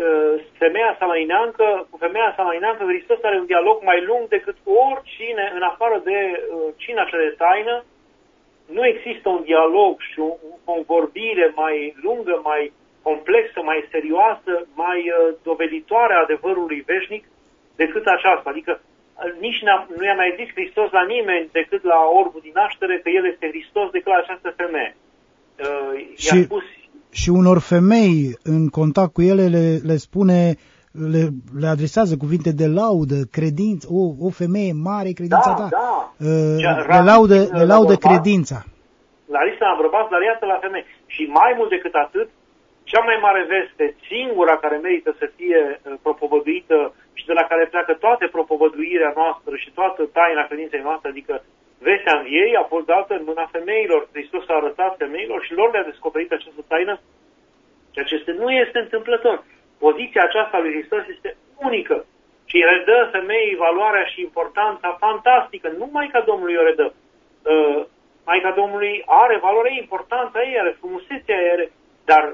cu femeia samarineancă, Hristos are un dialog mai lung decât cu oricine, în afară de cina cea de taină, nu există un dialog și o convorbire mai lungă, mai complexă, mai serioasă, mai doveditoare a adevărului veșnic decât aceasta. Adică nici nu i-a mai zis Hristos la nimeni decât la orbul din naștere că El este Hristos decât la această femeie. Și unor femei în contact cu ele le spune, le adresează cuvinte de laudă, credință, o femeie mare, credința ta. Le laudă credința. Larisă la bărbați, dar iată la femei. Și mai mult decât atât, cea mai mare veste, singura care merită să fie propovăduită și de la care pleacă toată propovăduirea noastră și toată taina credinței noastre, adică vestea învierii, a fost dată în mâna femeilor. Hristos a arătat femeilor și lor le-a descoperit această taină, ceea ce nu este întâmplător. Poziția aceasta lui Hristos este unică și îi redă femeii valoarea și importanța fantastică. Nu Maica Domnului o redă. Maica Domnului are valoarea, importanța ei, are frumusețea ei, dar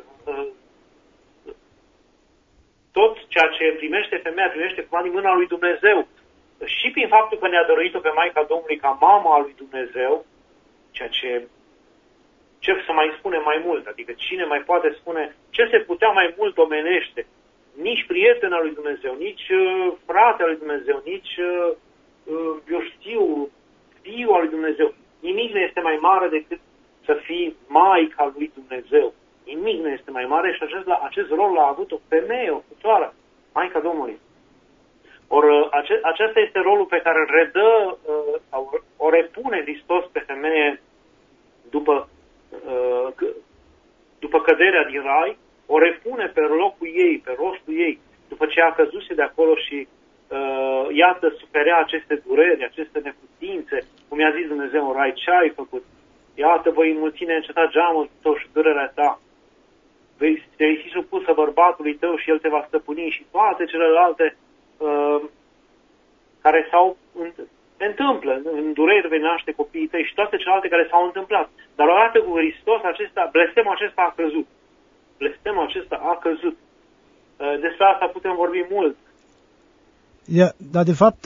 tot ceea ce primește femeia, primește cumva din mâna lui Dumnezeu. Și prin faptul că ne-a dăruit-o pe Maica Domnului ca mama a lui Dumnezeu, ceea ce să mai spune mai mult, adică cine mai poate spune ce se putea mai mult omenește, nici prietena lui Dumnezeu, nici fratele lui Dumnezeu, nici, eu știu, fiul al lui Dumnezeu. Nimic nu este mai mare decât să fii Maica lui Dumnezeu. Nimic nu este mai mare și acest rol l-a avut o femeie, o fătoară, Maica Domnului. Ori acesta este rolul pe care îl redă, sau o repune Hristos pe femeie după căderea din rai, o repune pe locul ei, pe rostul ei, după ce a căzuse de acolo și iată, suferea aceste dureri, aceste neputințe, cum i-a zis Dumnezeu în rai, ce ai făcut? Iată, voi înmulți neîncetat geamul tău și durerea ta. Vei fi supusă bărbatului tău și el te va stăpâni și toate celelalte care se întâmplă, în dureri vei naște copiii tăi și toate celelalte care s-au întâmplat. Dar odată cu Hristos, blestemul acesta a căzut. Blestemul acesta a căzut. Despre asta putem vorbi mult. Dar de fapt,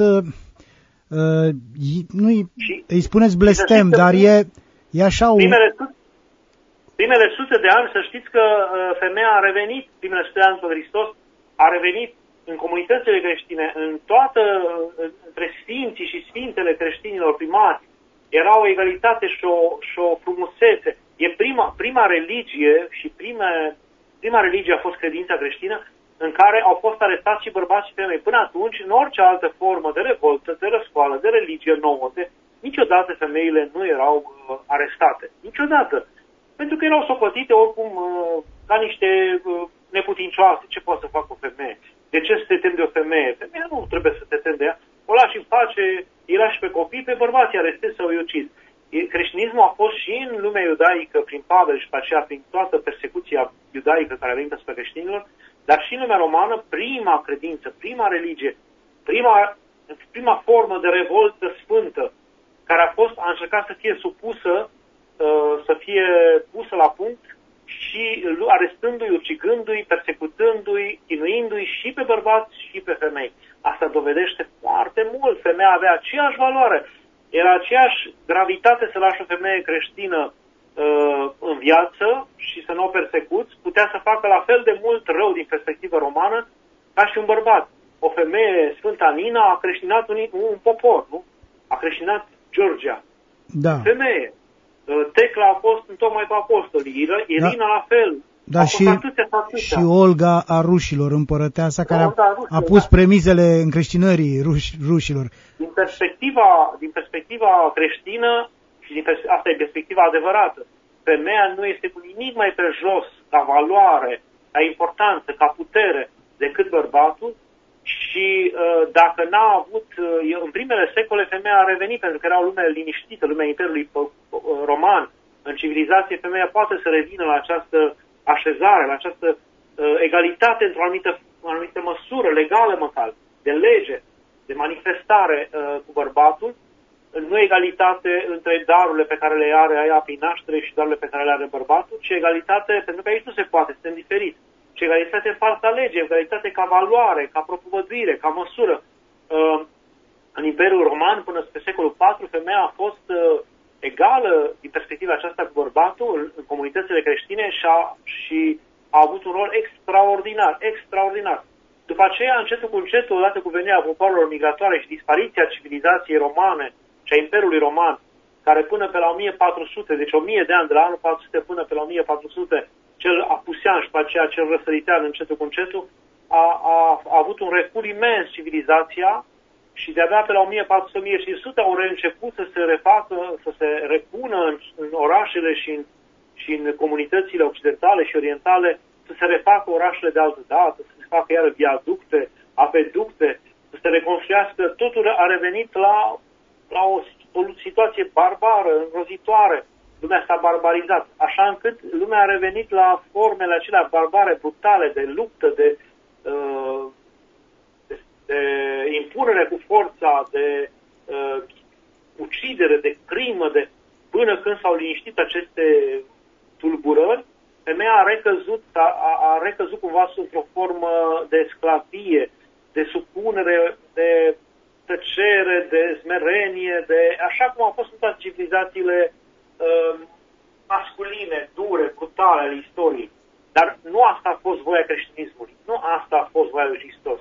îi spuneți blestem, dar e așa un... Primele sute de ani, să știți că femeia a revenit, primele sute de ani după Hristos, a revenit în comunitățile creștine, între sfinții și sfintele creștinilor primari. Era o egalitate și o frumusețe. E prima religie și prima religie a fost credința creștină, în care au fost arestați și bărbați și femei. Până atunci, în orice altă formă de revoltă, de răscoală, de religie nouă, niciodată femeile nu erau arestate. Niciodată. Pentru că erau socotite oricum ca niște neputincioase. Ce poate să facă o femeie? De ce să te temi de o femeie? Femeia nu trebuie să te temi de ea. O lași în pace, îi lași pe copii, pe bărbați arestezi sau îi ucizi. Creștinismul a fost și în lumea iudaică, prin Pavel și pe aceea prin toată persecuția iudaică care a venit asupra creștinilor, dar și în lumea romană, prima credință, prima religie, prima formă de revoltă sfântă, care a încercat să fie supusă, să fie pusă la punct și arestându-i, ucigându-i, persecutându-i, chinuindu-i și pe bărbați și pe femei. Asta dovedește foarte mult. Femeia avea aceeași valoare. Era aceeași gravitate să lași o femeie creștină în viață și să nu o persecuți. Putea să facă la fel de mult rău din perspectivă romană ca și un bărbat. O femeie, Sfânta Nina, a creștinat un popor, nu? A creștinat Georgia. Da. Femeie. Tecla a fost întocmai cu apostolii. Irina la fel. Da, și Olga a rușilor, împărăteasa care a pus premizele încreștinării rușilor. Din perspectiva creștină, și asta e perspectiva adevărată, femeia nu este cu nimic mai pe jos ca valoare, ca importanță, ca putere decât bărbatul și dacă n-a avut, în primele secole femeia a revenit pentru că era o lume liniștită, lumea Imperiului Roman. În civilizație femeia poate să revină la această așezare, la această egalitate într-o anumită măsură, legală măcar, de lege, de manifestare cu bărbatul, nu egalitate între darurile pe care le are ea prin naștere și darurile pe care le are bărbatul, ci egalitate, pentru că aici nu se poate, suntem diferiți, ci egalitate în fața legii, egalitate ca valoare, ca propovăduire, ca măsură. În Imperiul Roman, până spre secolul IV, femeia a fost egală din perspectiva aceasta cu bărbatul în comunitățile creștine și a avut un rol extraordinar. După aceea, încetul cu încetul, odată cu venirea popoarelor migratoare și dispariția civilizației romane și a Imperiului Roman, care până pe la 1400, deci 1000 de ani, de la anul 400 până pe la 1400, cel apusean și după aceea cel răsăritean, încetul cu încetul, a avut un recul imens civilizația și de-abia pe la 1400-1500 au reînceput să se refacă, să se repună în orașele și în comunitățile occidentale și orientale, să se refacă orașele de altă dată, să se facă iară viaducte, apeducte, să se reconstruiască. Totul a revenit la o situație barbară, îngrozitoare. Lumea s-a barbarizat, așa încât lumea a revenit la formele acelea barbare, brutale, de luptă, de impunere cu forța, de ucidere, de crimă, până când s-au liniștit aceste tulburări, femeia a recăzut cumva sub o formă de sclavie, de supunere, de tăcere, de smerenie, așa cum au fost în toate civilizațiile masculine, dure, brutale ale istoriei. Dar nu asta a fost voia creștinismului. Nu asta a fost voia lui Hristos.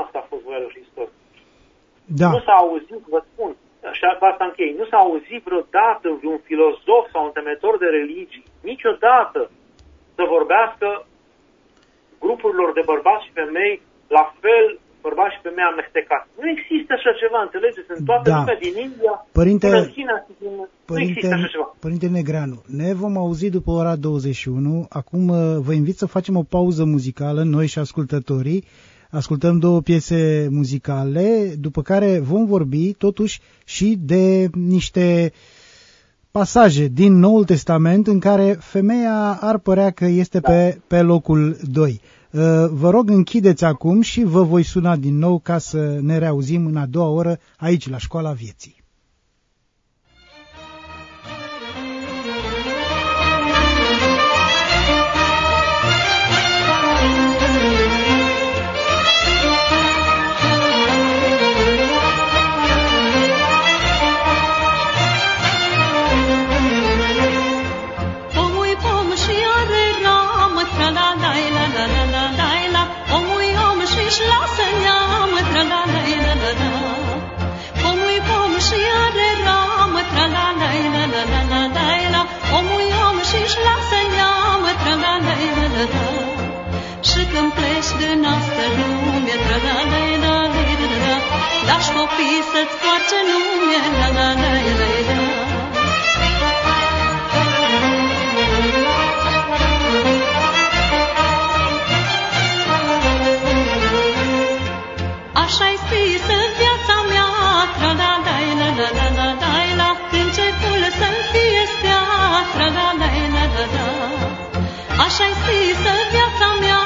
Da. Nu s-a auzit, vă spun, și asta închei, nu s-a auzit vreodată vreun filozof sau un temător de religii, niciodată, să vorbească grupurilor de bărbați și femei la fel, bărbați și femei amestecați. Nu există așa ceva, înțelegeți? În toată lumea din India, până în China, nu există așa ceva. Părinte Negreanu, ne vom auzi după ora 21. Acum vă invit să facem o pauză muzicală, noi și ascultătorii. Ascultăm 2 piese muzicale, după care vom vorbi totuși și de niște pasaje din Noul Testament în care femeia ar părea că este pe locul 2. Vă rog, închideți acum și vă voi suna din nou ca să ne reauzim în a doua oră aici la Școala Vieții. Și când pleci din asta lume, lași copii să-ți face lume, așa-i scris în viața mea, începul să-mi fie stea, așa-i scris în viața mea,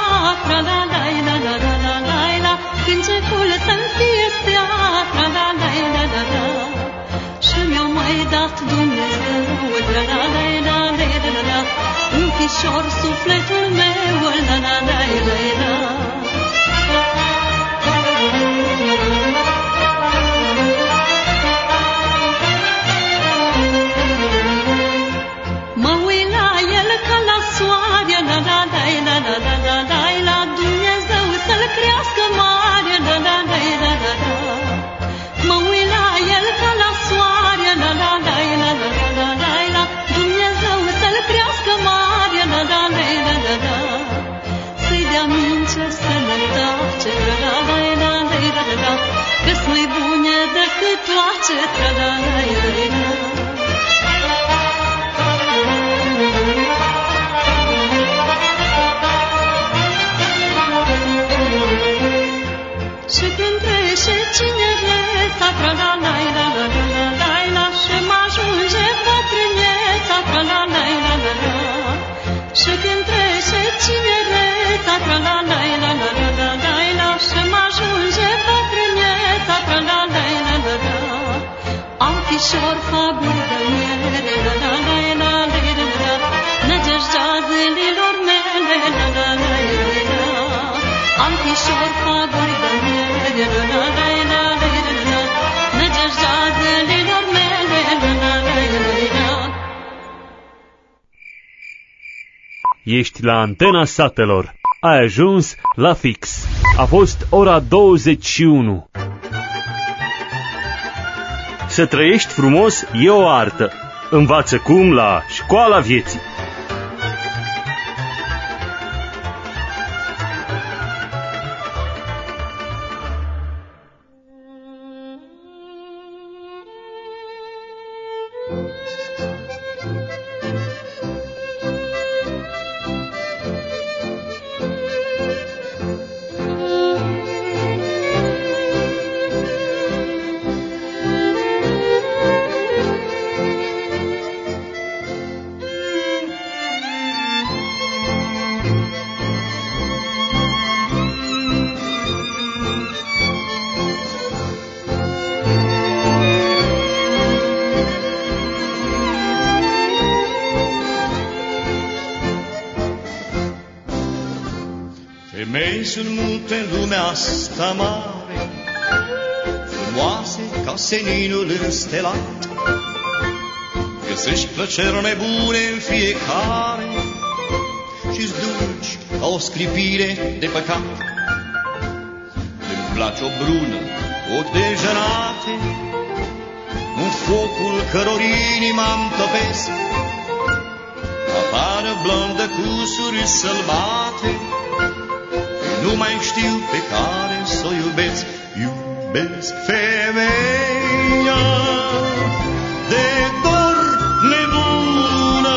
începul să-mi fie stea, și mi-a mai dat Dumnezeu, un fișor sufletul meu, mă uit la el ca la soare, la Dumnezeu să-l crească mare, mă uit la el ca la soare, la Dumnezeu să-l crească mare, să-i dea mince, sănătate, că-s mai bune decât toace, și când trece cinereța, și mă ajunge bătrâneța, și când trece cinereța, și mă ajunge bătrâneța, am fișor faburi de mere, nădejdea zilelor mele, am fișor faburi de mere, nădejdea zilelor mele, Ești la Antena Satelor. Ai ajuns la fix. A fost ora 21. Să trăiești frumos e o artă. Învață cum la Școala Vieții. Femei sunt multe în lumea asta mare, frumoase ca seninul înstelat. Găsești plăceri nebune în fiecare și-ți duci ca o sclipire de păcat. Îmi place o brună, ochi de jărate, în focul căror inima-mi topesc. Apară blondă cu suri sălbate, nu mai știu pe care s-o iubesc. Iubesc femeia de dor nebună,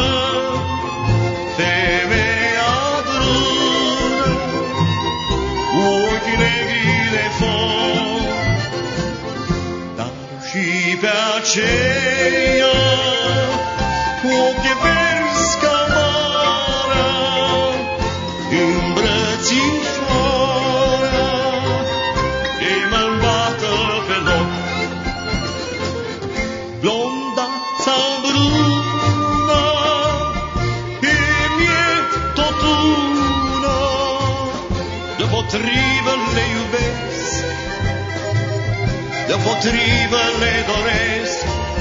femeia brună, cu ochi negri de foc, dar și pe aceea cu ochi verzi ca marea, îmbrățișoară. Deopotrivă le iubesc, deopotrivă le doresc.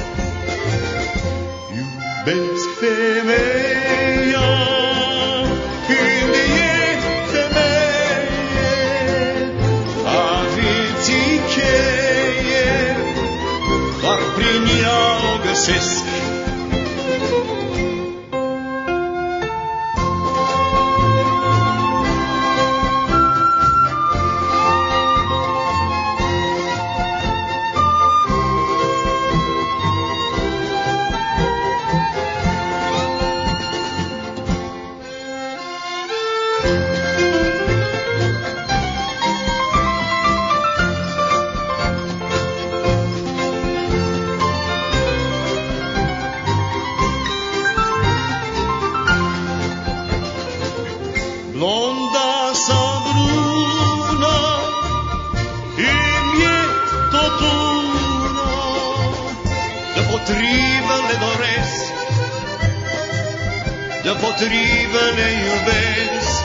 Iubesc femeia când e femeie, a vieții cheie, doar prin ea o găsesc. Deopotrivă le iubesc.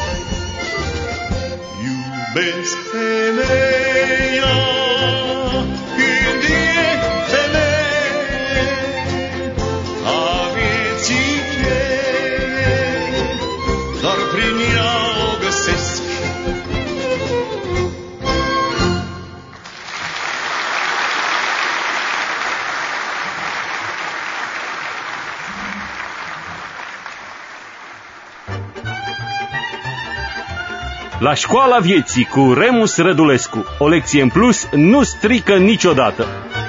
Iubesc femeia când e femeie, a vieții cheie, doar prin ea o găsesc. La Școala Vieții cu Remus Rădulescu. O lecție în plus nu strică niciodată.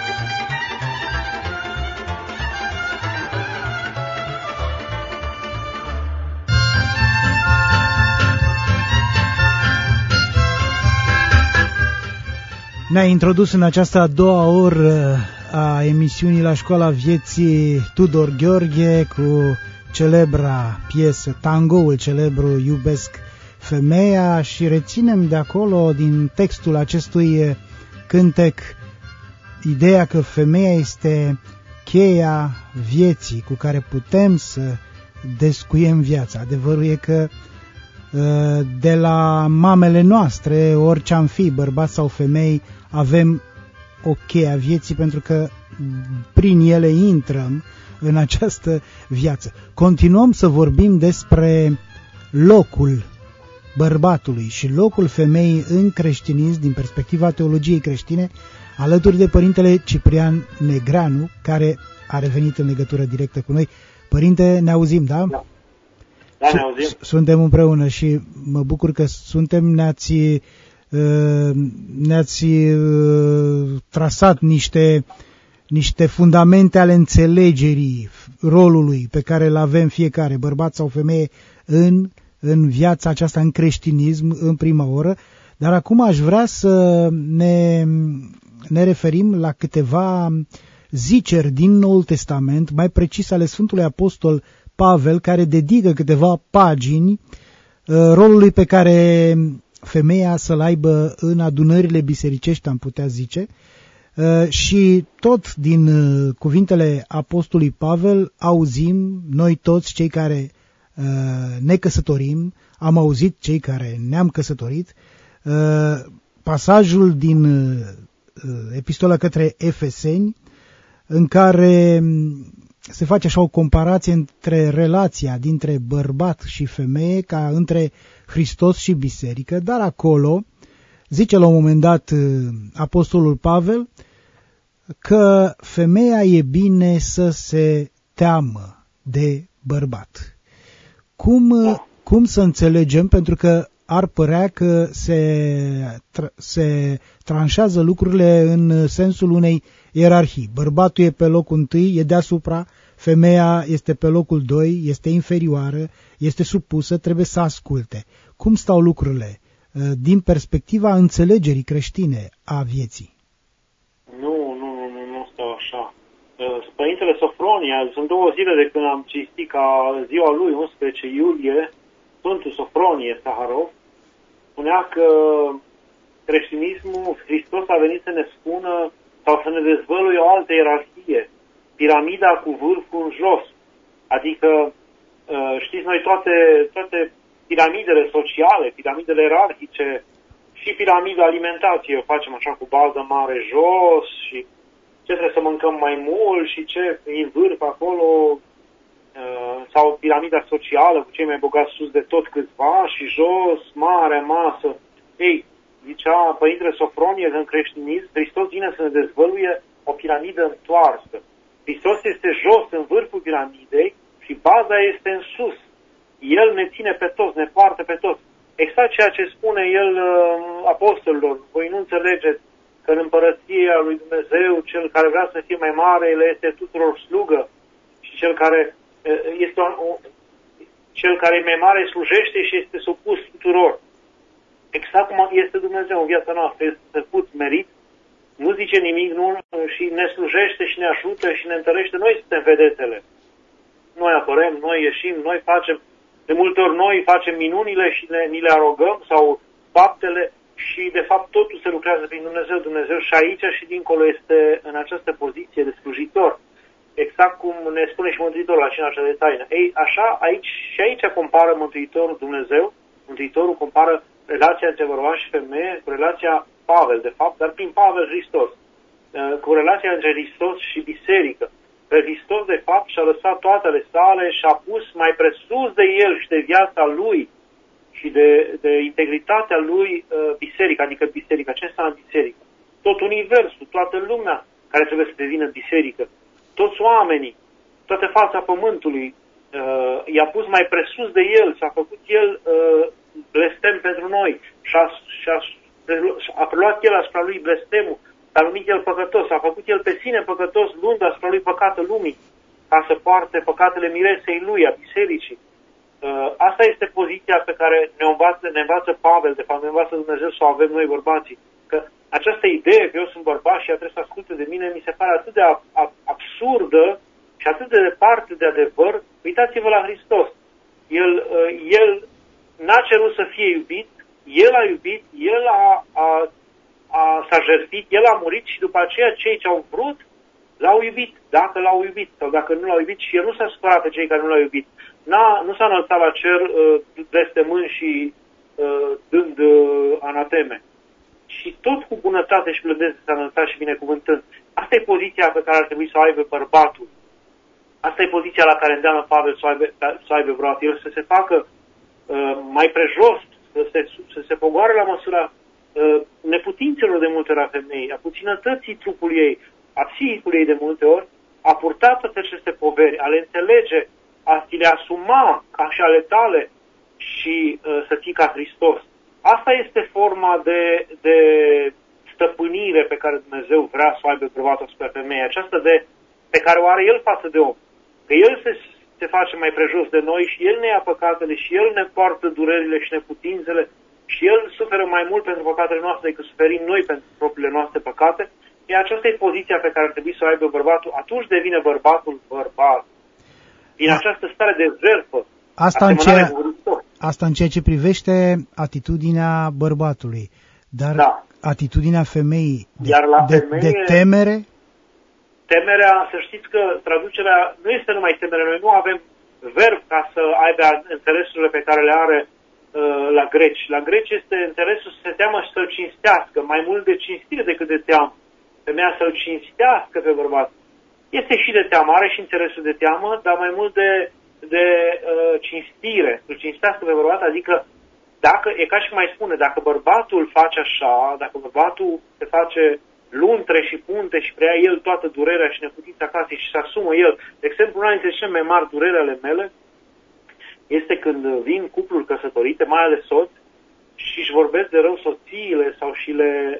Ne-a introdus în această a doua oră a emisiunii La Școala Vieții Tudor Gheorghe cu celebra piesă, tangoul celebru Iubesc femeia, și reținem de acolo, din textul acestui cântec, ideea că femeia este cheia vieții cu care putem să descuiem viața. Adevărul e că de la mamele noastre, orice am fi, bărbați sau femei, avem o cheie a vieții, pentru că prin ele intrăm în această viață. Continuăm să vorbim despre locul bărbatului și locul femeii în creștinism din perspectiva teologiei creștine, alături de Părintele Ciprian Negreanu, care a revenit în legătură directă cu noi. Părinte, ne auzim, da? Da, ne auzim. Suntem împreună și mă bucur că suntem, ne-ați trasat niște fundamente ale înțelegerii rolului pe care îl avem fiecare, bărbat sau femeie, în viața aceasta, în creștinism, în prima oră. Dar acum aș vrea să ne referim la câteva ziceri din Noul Testament, mai precis ale Sfântului Apostol Pavel, care dedică câteva pagini rolului pe care femeia să-l aibă în adunările bisericești, am putea zice, și tot din cuvintele Apostolului Pavel auzim noi toți cei care ne căsătorim, am auzit cei care ne-am căsătorit, pasajul din epistola către Efeseni, în care se face așa o comparație între relația dintre bărbat și femeie ca între Hristos și biserică, dar acolo zice la un moment dat Apostolul Pavel că femeia e bine să se teamă de bărbat. Cum să înțelegem? Pentru că ar părea că se tranșează lucrurile în sensul unei ierarhii. Bărbatul e pe locul 1, e deasupra, femeia este pe locul 2, este inferioară, este supusă, trebuie să asculte. Cum stau lucrurile din perspectiva înțelegerii creștine a vieții? Nu stau așa. Părintele Sofronia, sunt 2 zile de când am citit ca ziua lui, 11 iulie, Sfântul Sofronie Saharov, spunea că creștinismul, Hristos a venit să ne spună sau să ne dezvăluie o altă ierarhie, piramida cu vârful în jos. Adică, știți, noi toate piramidele sociale, piramidele ierarhice și piramida alimentației o facem așa cu bază mare jos și ce trebuie să mâncăm mai mult și ce în vârf acolo, sau piramida socială cu cei mai bogați sus de tot câțiva și jos, mare masă. Ei, zicea Părintele Sofronie că în creștinism Hristos vine să ne dezvăluie o piramidă întoarsă. Hristos este jos în vârful piramidei și baza este în sus. El ne ține pe toți, ne poartă pe toți. Exact ceea ce spune el apostolilor. Voi nu înțelegeți că în împărăția lui Dumnezeu cel care vrea să fie mai mare, el este tuturor slugă și cel care este cel care e mai mare slujește și este supus tuturor. Exact cum este Dumnezeu în viața noastră, este tăcut, merit, nu zice nimic, nu, și ne slujește și ne ajută și ne întărește. Noi suntem vedetele. Noi apărăm, noi ieșim, noi facem, de multe ori noi facem minunile și ni le arogăm sau faptele și de fapt totul se lucrează prin Dumnezeu. Dumnezeu și aici și dincolo este în această poziție de slujitor. Exact cum ne spune și Mântuitorul la cina cea de taină. Ei, așa, aici compară Mântuitorul Dumnezeu, Mântuitorul compară relația între bărbat și femeie cu relația Pavel, de fapt, dar prin Pavel Hristos, cu relația între Hristos și biserică. Pe Hristos, de fapt, și-a lăsat toate ale sale și a pus mai presus de el și de viața lui și de integritatea lui biserica, adică biserica. Ce înseamnă biserică? Tot universul, toată lumea care trebuie să devină biserică. Toți oamenii, toată fața pământului, i-a pus mai presus de el și a făcut el blestem pentru noi și a preluat el asupra lui blestemul, s-a numit el păcătos, a făcut el pe sine păcătos, luând asupra lui păcatul lumii, ca să poarte păcatele miresei lui, a bisericii. Asta este poziția pe care ne învață Pavel, de fapt ne învață Dumnezeu să o avem noi bărbații. Că această idee că eu sunt bărbat și ea trebuie să asculte de mine, mi se pare atât de absurdă și atât de departe de adevăr. Uitați-vă la Hristos. El n-a cerut să fie iubit, el a iubit, el s-a jertfit, el a murit și după aceea cei ce au vrut l-au iubit, dacă l-au iubit sau dacă nu l-au iubit, și el nu s-a supărat pe cei care nu l-au iubit. Nu s-a înălțat la cer blestemând și dând anateme. Și tot cu bunătate și blândețe s-a înălțat și binecuvântând. Asta e poziția pe care ar trebui să o aibă bărbatul. Asta e poziția la care îndeamnă Pavel să o aibă vreodată. El să se facă mai prejos, să se pogoare la măsura neputințelor de multe ori a femeii, a puținătății trupului ei, a psihicului ei de multe ori, a purta toate aceste poveri, a le înțelege, a ți le asuma ca și ale tale și să fii ca Hristos. Asta este forma de stăpânire pe care Dumnezeu vrea să o aibă bărbatul asupra femeii, aceasta pe care o are El față de om. Că El se face mai prejos de noi și El ne ia păcatele și El ne poartă durerile și neputințele și El suferă mai mult pentru păcatele noastre decât suferim noi pentru propriile noastre păcate. E aceasta e poziția pe care ar trebui să o aibă bărbatul. Atunci devine bărbatul bărbat. Din această stare de jertfă. Asta în ceea ce privește atitudinea bărbatului. Dar atitudinea femeii de temere? Temerea, să știți că traducerea nu este numai temere. Noi nu avem verb ca să aibă interesurile pe care le are la greci. La greci este interesul să se teamă și să-l cinstească, mai mult de cinstire decât de teamă. Femeia să-l cinstească pe bărbat. Este și de teamă, are și interesul de teamă, dar mai mult de cinstire. Să-l cinstească pe bărbat, adică e ca și mai spune, dacă bărbatul face așa, dacă bărbatul se face luntre și punte și preia el toată durerea și neputința casei și se asumă el. De exemplu, una dintre cele mai mari durere ale mele este când vin cupluri căsătorite, mai ales soți, și își vorbesc de rău soțiile sau și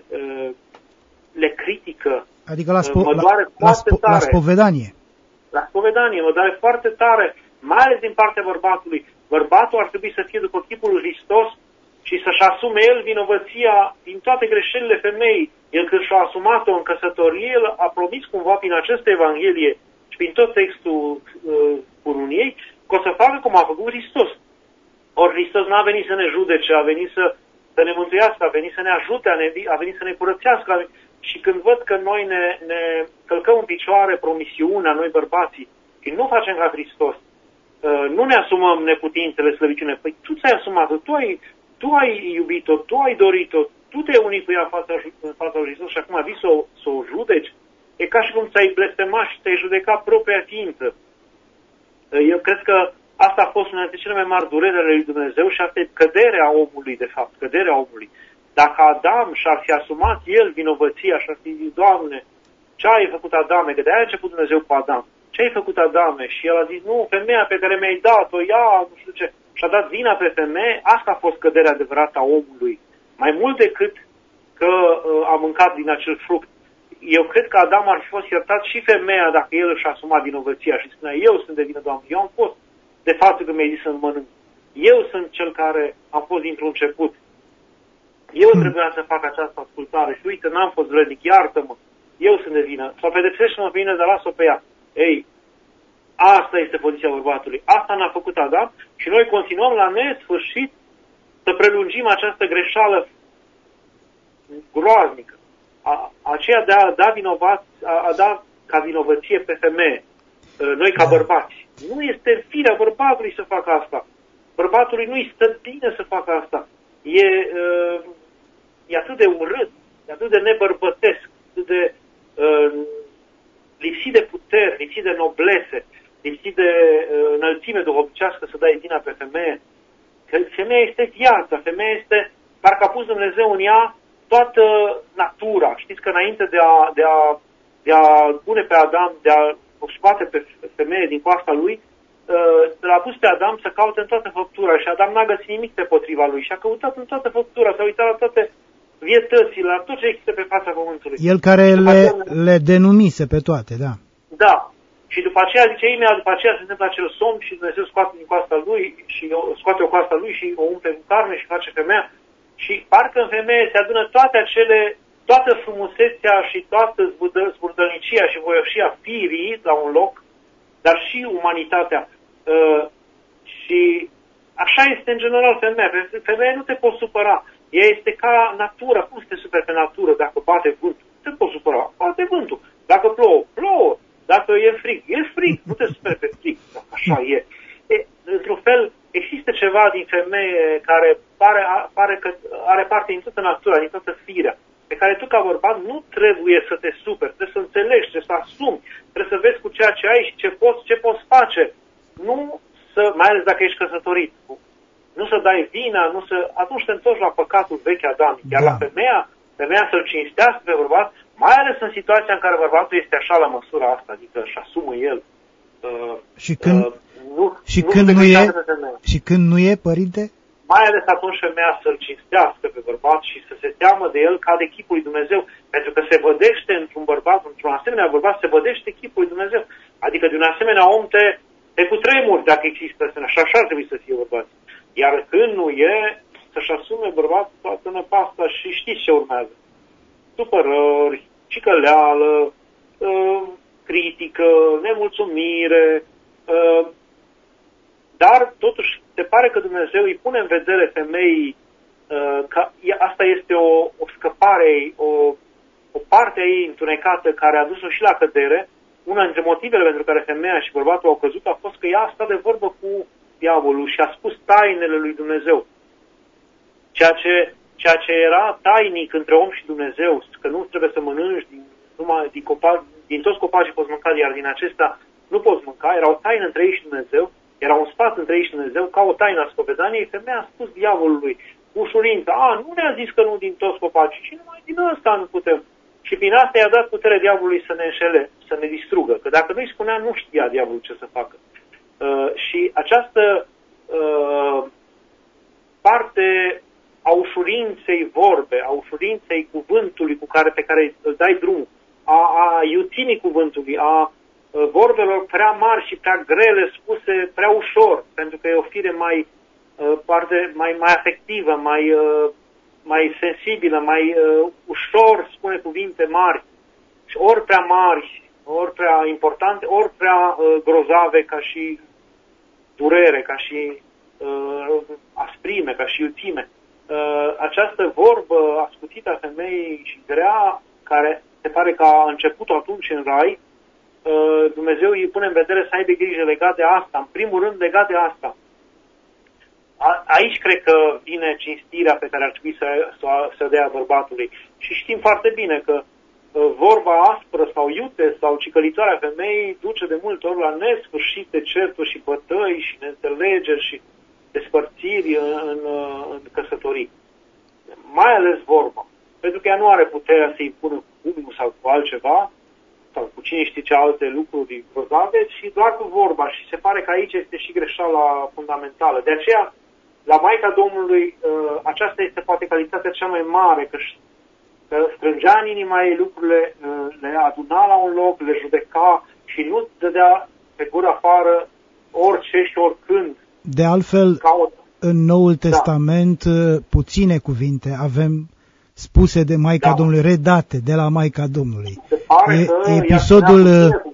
le critică. Adică la spovedanie. La spovedanie, mă doare foarte tare, mai ales din partea bărbatului. Bărbatul ar trebui să fie după chipul lui Hristos și să-și asume el vinovăția din toate greșelile femeii. El când și-a asumat-o în căsătorie, el a promis cumva prin această Evanghelie și prin tot textul cununiei că o să facă cum a făcut Hristos. Ori Hristos n-a venit să ne judece, a venit să ne mântuiască, a venit să ne ajute, a venit să ne curățească. Și când văd că noi ne călcăm în picioare promisiunea, noi bărbații, și nu facem ca Hristos, nu ne asumăm neputințele, slăbiciune. Păi tu ți-ai asumat-o, tu ai iubit-o, tu ai dorit-o, tu te-ai unit cu ea în fața lui Hristos și acum vii să o judeci. E ca și cum ți-ai blestemat și te-ai judecat propria ființă. Eu cred că asta a fost una dintre cele mai mari dureri ale lui Dumnezeu și asta e căderea omului, de fapt, căderea omului. Dacă Adam și-ar fi asumat el vinovăția și ar fi zis, Doamne, ce ai făcut Adame? Că de-aia a început Dumnezeu cu Adam. Ce ai făcut Adame? Și el a zis, nu, femeia pe care mi-ai dat-o, ea, nu știu ce. Și-a dat vina pe femeie, asta a fost căderea adevărată a omului. Mai mult decât că a mâncat din acel fruct. Eu cred că Adam ar fi fost iertat și femeia dacă el își asuma vinovăția și spunea, eu sunt de vină, Doamne, eu am fost de fapt că mi-ai zis să-mi mănânc. Eu sunt cel care am fost dintr-un început. Eu trebuia să fac această ascultare și uite, n-am fost vrednic, iartă-mă, eu sunt de vină. Sau pedepsește-mă pe mine, dar las-o pe ea. Ei, asta este poziția bărbatului. Asta ne-a făcut Adam și noi continuăm la nesfârșit să prelungim această greșeală groaznică. Aceea de a da a da ca vinovăție pe femeie. Noi ca bărbați. Nu este firea bărbatului să facă asta. Bărbatului nu-i stă bine să facă asta. E atât de urât, e atât de nebărbătesc, atât de lipsit de putere, lipsit de noblețe, lipsit de înălțime duhovnicească să dai vina pe femeie. Că femeia este viața, femeia este, parcă a pus Dumnezeu în ea toată natura. Știți că înainte de a pune pe Adam, de a o scoate pe femeie din coasta lui, l-a pus pe Adam să caute în toată făptura și Adam n-a găsit nimic pe potriva lui și a căutat în toată făptura, s-a uitat la toate vietățile, la tot ce există pe fața pământului. El care le denumise pe toate, da. Da. Și după aceea, zice, imediat după aceea se întâmplă acel somn și Dumnezeu scoate din coasta lui și scoate o coasta lui și o umple cu carne și face femeia. Și parcă în femeie se adună toată frumusețea și toată zburdălnicia și voioșia firii la un loc, dar și umanitatea. Și așa este în general femeia. Femeia nu te poți supăra. Ea este ca natura. Cum să te superi pe natură dacă bate vântul? Nu te poți supăra. Bate vântul. Dacă plouă, plouă. Dacă e frig, e frig. Nu te superi pe frig. Dacă așa e. Într-un fel, există ceva din femeie care pare că are parte din toată natura, din toată firea, pe care tu ca bărbat nu trebuie să te superi, trebuie să înțelegi, trebuie să asumi, trebuie să vezi cu ceea ce ai și ce poți face. Nu să, mai ales dacă ești căsătorit. nu să dai vina, atunci te întorci la păcatul vechi adamic. Iar la femeia să-l cinstească pe bărbat, mai ales în situația în care bărbatul este așa la măsura asta, adică își asumă el. Și când nu e, părinte? Mai ales atunci femeia să-l cinstească pe bărbat și să se teamă de el ca de chipul lui Dumnezeu. Pentru că se vădește într-un bărbat, într-un asemenea bărbat, se vădește chipul lui Dumnezeu. Adică de un asemenea om te cutremuri dacă există asemenea. Și așa ar trebui să fie bărbat. Iar când nu e, să-și asume bărbatul toată năpasta și știți ce urmează. Supărări, cicăleală, critică, nemulțumire, dar totuși se pare că Dumnezeu îi pune în vedere femeii că asta este o scăpare, o parte a ei întunecată care a dus-o și la cădere. Una dintre motivele pentru care femeia și bărbatul au căzut a fost că ea a stat de vorbă cu diavolul și a spus tainele lui Dumnezeu. Ceea ce era tainic între om și Dumnezeu, că nu trebuie să mănânci din toți copacii poți mânca, iar din acesta nu poți mânca, era o taină între ei și Dumnezeu, era un sfat între ei și Dumnezeu, ca o taină a spovedaniei. Femeia a spus diavolului, ușurință, nu ne-a zis că nu din toți copacii, ci numai din ăsta nu putem. Și prin asta i-a dat putere diavolului să ne înșele, să ne distrugă, că dacă nu-i spunea, nu știa diavolul ce să facă. Și această parte a ușurinței vorbe, a ușurinței cuvântului pe care îl dai drumul, a iuțimii cuvântului, a vorbelor prea mari și prea grele spuse prea ușor, pentru că e o fire mai afectivă, mai sensibilă, mai ușor spune cuvinte mari, și ori prea mari, ori prea importante, ori prea grozave ca și durere, ca și asprime, ca și iuțime. Această vorbă ascuțită a femeii și grea, care se pare că a început atunci în rai, Dumnezeu îi pune în vedere să aibă grijă legat de asta, în primul rând legat de asta. Aici cred că vine cinstirea pe care ar trebui să dea bărbatului. Și știm foarte bine că vorba aspră sau iute sau cicălitoarea femeii duce de multe ori la nesfârșite certuri și bătăi și neînțelegeri și despărțiri în căsătorii. Mai ales vorba. Pentru că ea nu are puterea să-i pună cu pumnul sau cu altceva, sau cu cine știe ce alte lucruri grozave, și doar cu vorba. Și se pare că aici este și greșeala fundamentală. De aceea, la Maica Domnului, aceasta este poate calitatea cea mai mare, că strângea în inima ei lucrurile, le aduna la un loc, le judeca și nu dădea pe gură afară orice și oricând. De altfel, în Noul Testament, puține cuvinte avem spuse de Maica Domnului, redate de la Maica Domnului. Episodul